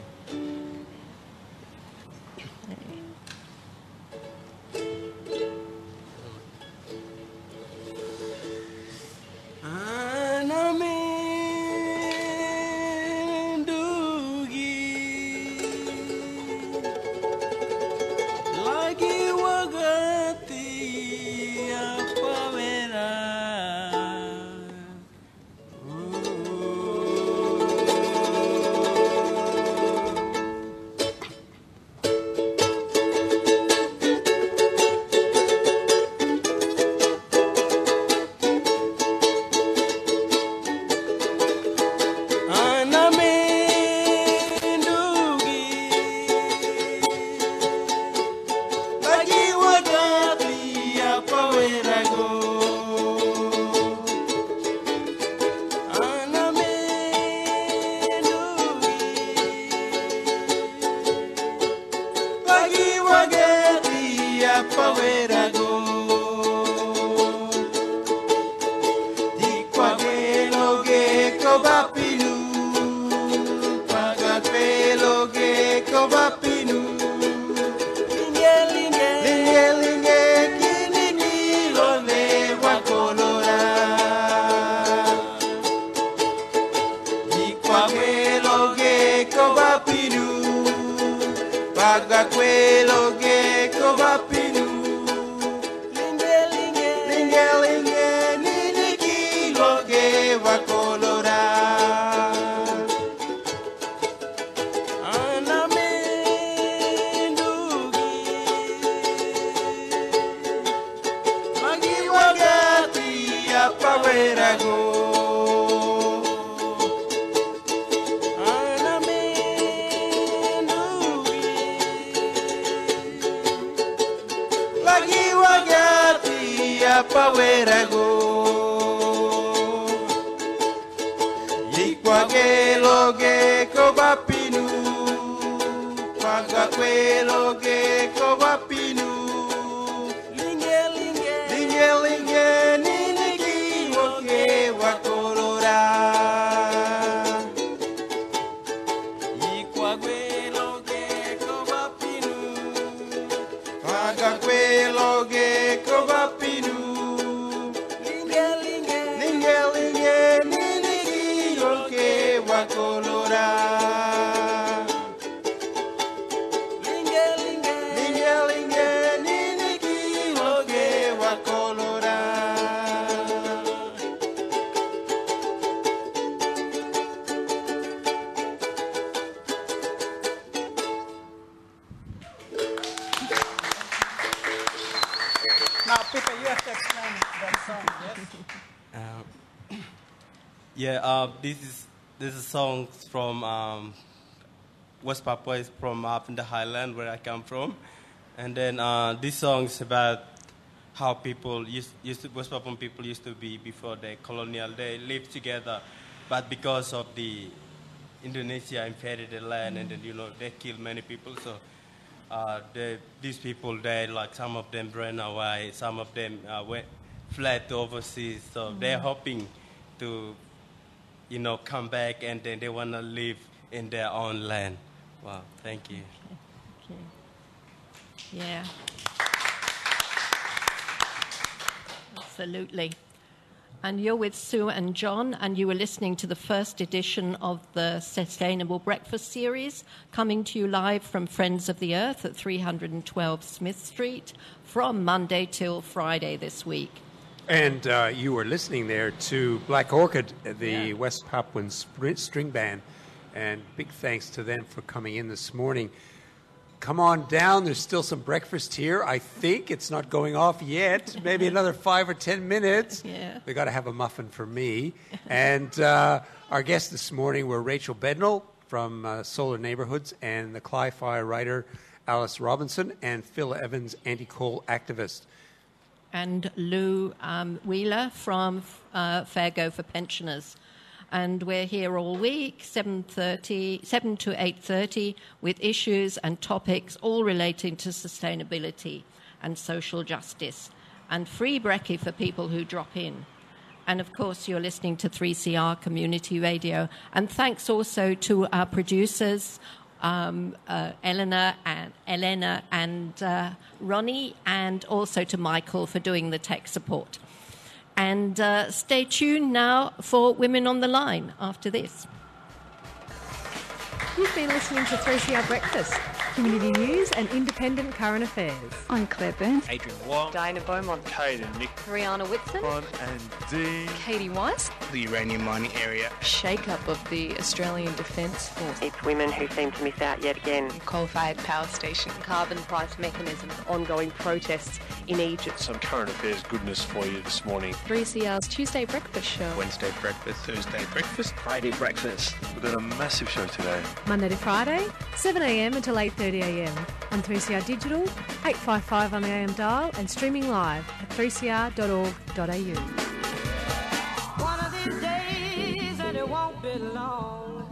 [SPEAKER 9] Now, Peter, you have to explain that song, yes?
[SPEAKER 10] Uh, yeah, uh, this is this is songs from um, West Papua, is from up in the highland where I come from, and then uh, this song is about how people used, used to, West Papuan people used to be before the colonial. They lived together, but because of the Indonesia invaded the land, and then you know they killed many people, so. Uh, they, these people, they like some of them ran away, some of them uh, went fled to overseas. So mm. they're hoping to, you know, come back, and then they want to live in their own land. Wow, thank you.
[SPEAKER 4] Okay. Okay. Yeah. Absolutely. And you're with Sue and John, and you were listening to the first edition of the Sustainable Breakfast Series, coming to you live from Friends of the Earth at three twelve Smith Street from Monday till Friday this week.
[SPEAKER 5] And uh, you were listening there to Black Orchid, the
[SPEAKER 4] Yeah.
[SPEAKER 5] West Papuan Sprint String Band, and big thanks to them for coming in this morning. Come on down. There's still some breakfast here. I think it's not going off yet. Maybe another five or ten minutes.
[SPEAKER 4] Yeah.
[SPEAKER 5] We got to have a muffin for me. And uh, our guests this morning were Rachel Bednall from uh, Solar Neighborhoods and the Cly-Fi writer Alice Robinson, and Phil Evans, anti-call activist.
[SPEAKER 4] And Lou um, Wheeler from uh, Fair Go for Pensioners. And we're here all week, seven thirty, seven to eight thirty, with issues and topics all relating to sustainability and social justice. And free brekkie for people who drop in. And, of course, you're listening to three C R Community Radio. And thanks also to our producers, um, uh, Eleanor and Elena and uh, Ronnie, and also to Michael for doing the tech support. And uh, stay tuned now for Women on the Line after this.
[SPEAKER 11] You've been listening to three C R Breakfast, community news and independent current affairs.
[SPEAKER 12] I'm Claire Burns.
[SPEAKER 13] Adrian Wong.
[SPEAKER 12] Diana Beaumont.
[SPEAKER 13] Kate and Nick.
[SPEAKER 12] Rihanna Whitson.
[SPEAKER 13] Ron and Dean.
[SPEAKER 12] Katie Weiss.
[SPEAKER 13] The uranium mining area.
[SPEAKER 12] Shake-up of the Australian Defence Force.
[SPEAKER 14] It's women who seem to miss out yet again.
[SPEAKER 12] Coal-fired power station.
[SPEAKER 14] Carbon price mechanism. Ongoing protests in Egypt.
[SPEAKER 13] Some current affairs goodness for you this morning.
[SPEAKER 12] three C R's Tuesday Breakfast Show.
[SPEAKER 13] Wednesday breakfast. Thursday breakfast. Friday breakfast. We've got a massive show today.
[SPEAKER 11] Monday to Friday, seven a m until eight thirty a m on three C R Digital, eight fifty-five on the A M dial, and streaming live at three c r dot org dot a u.
[SPEAKER 15] One of these days, and it won't be long.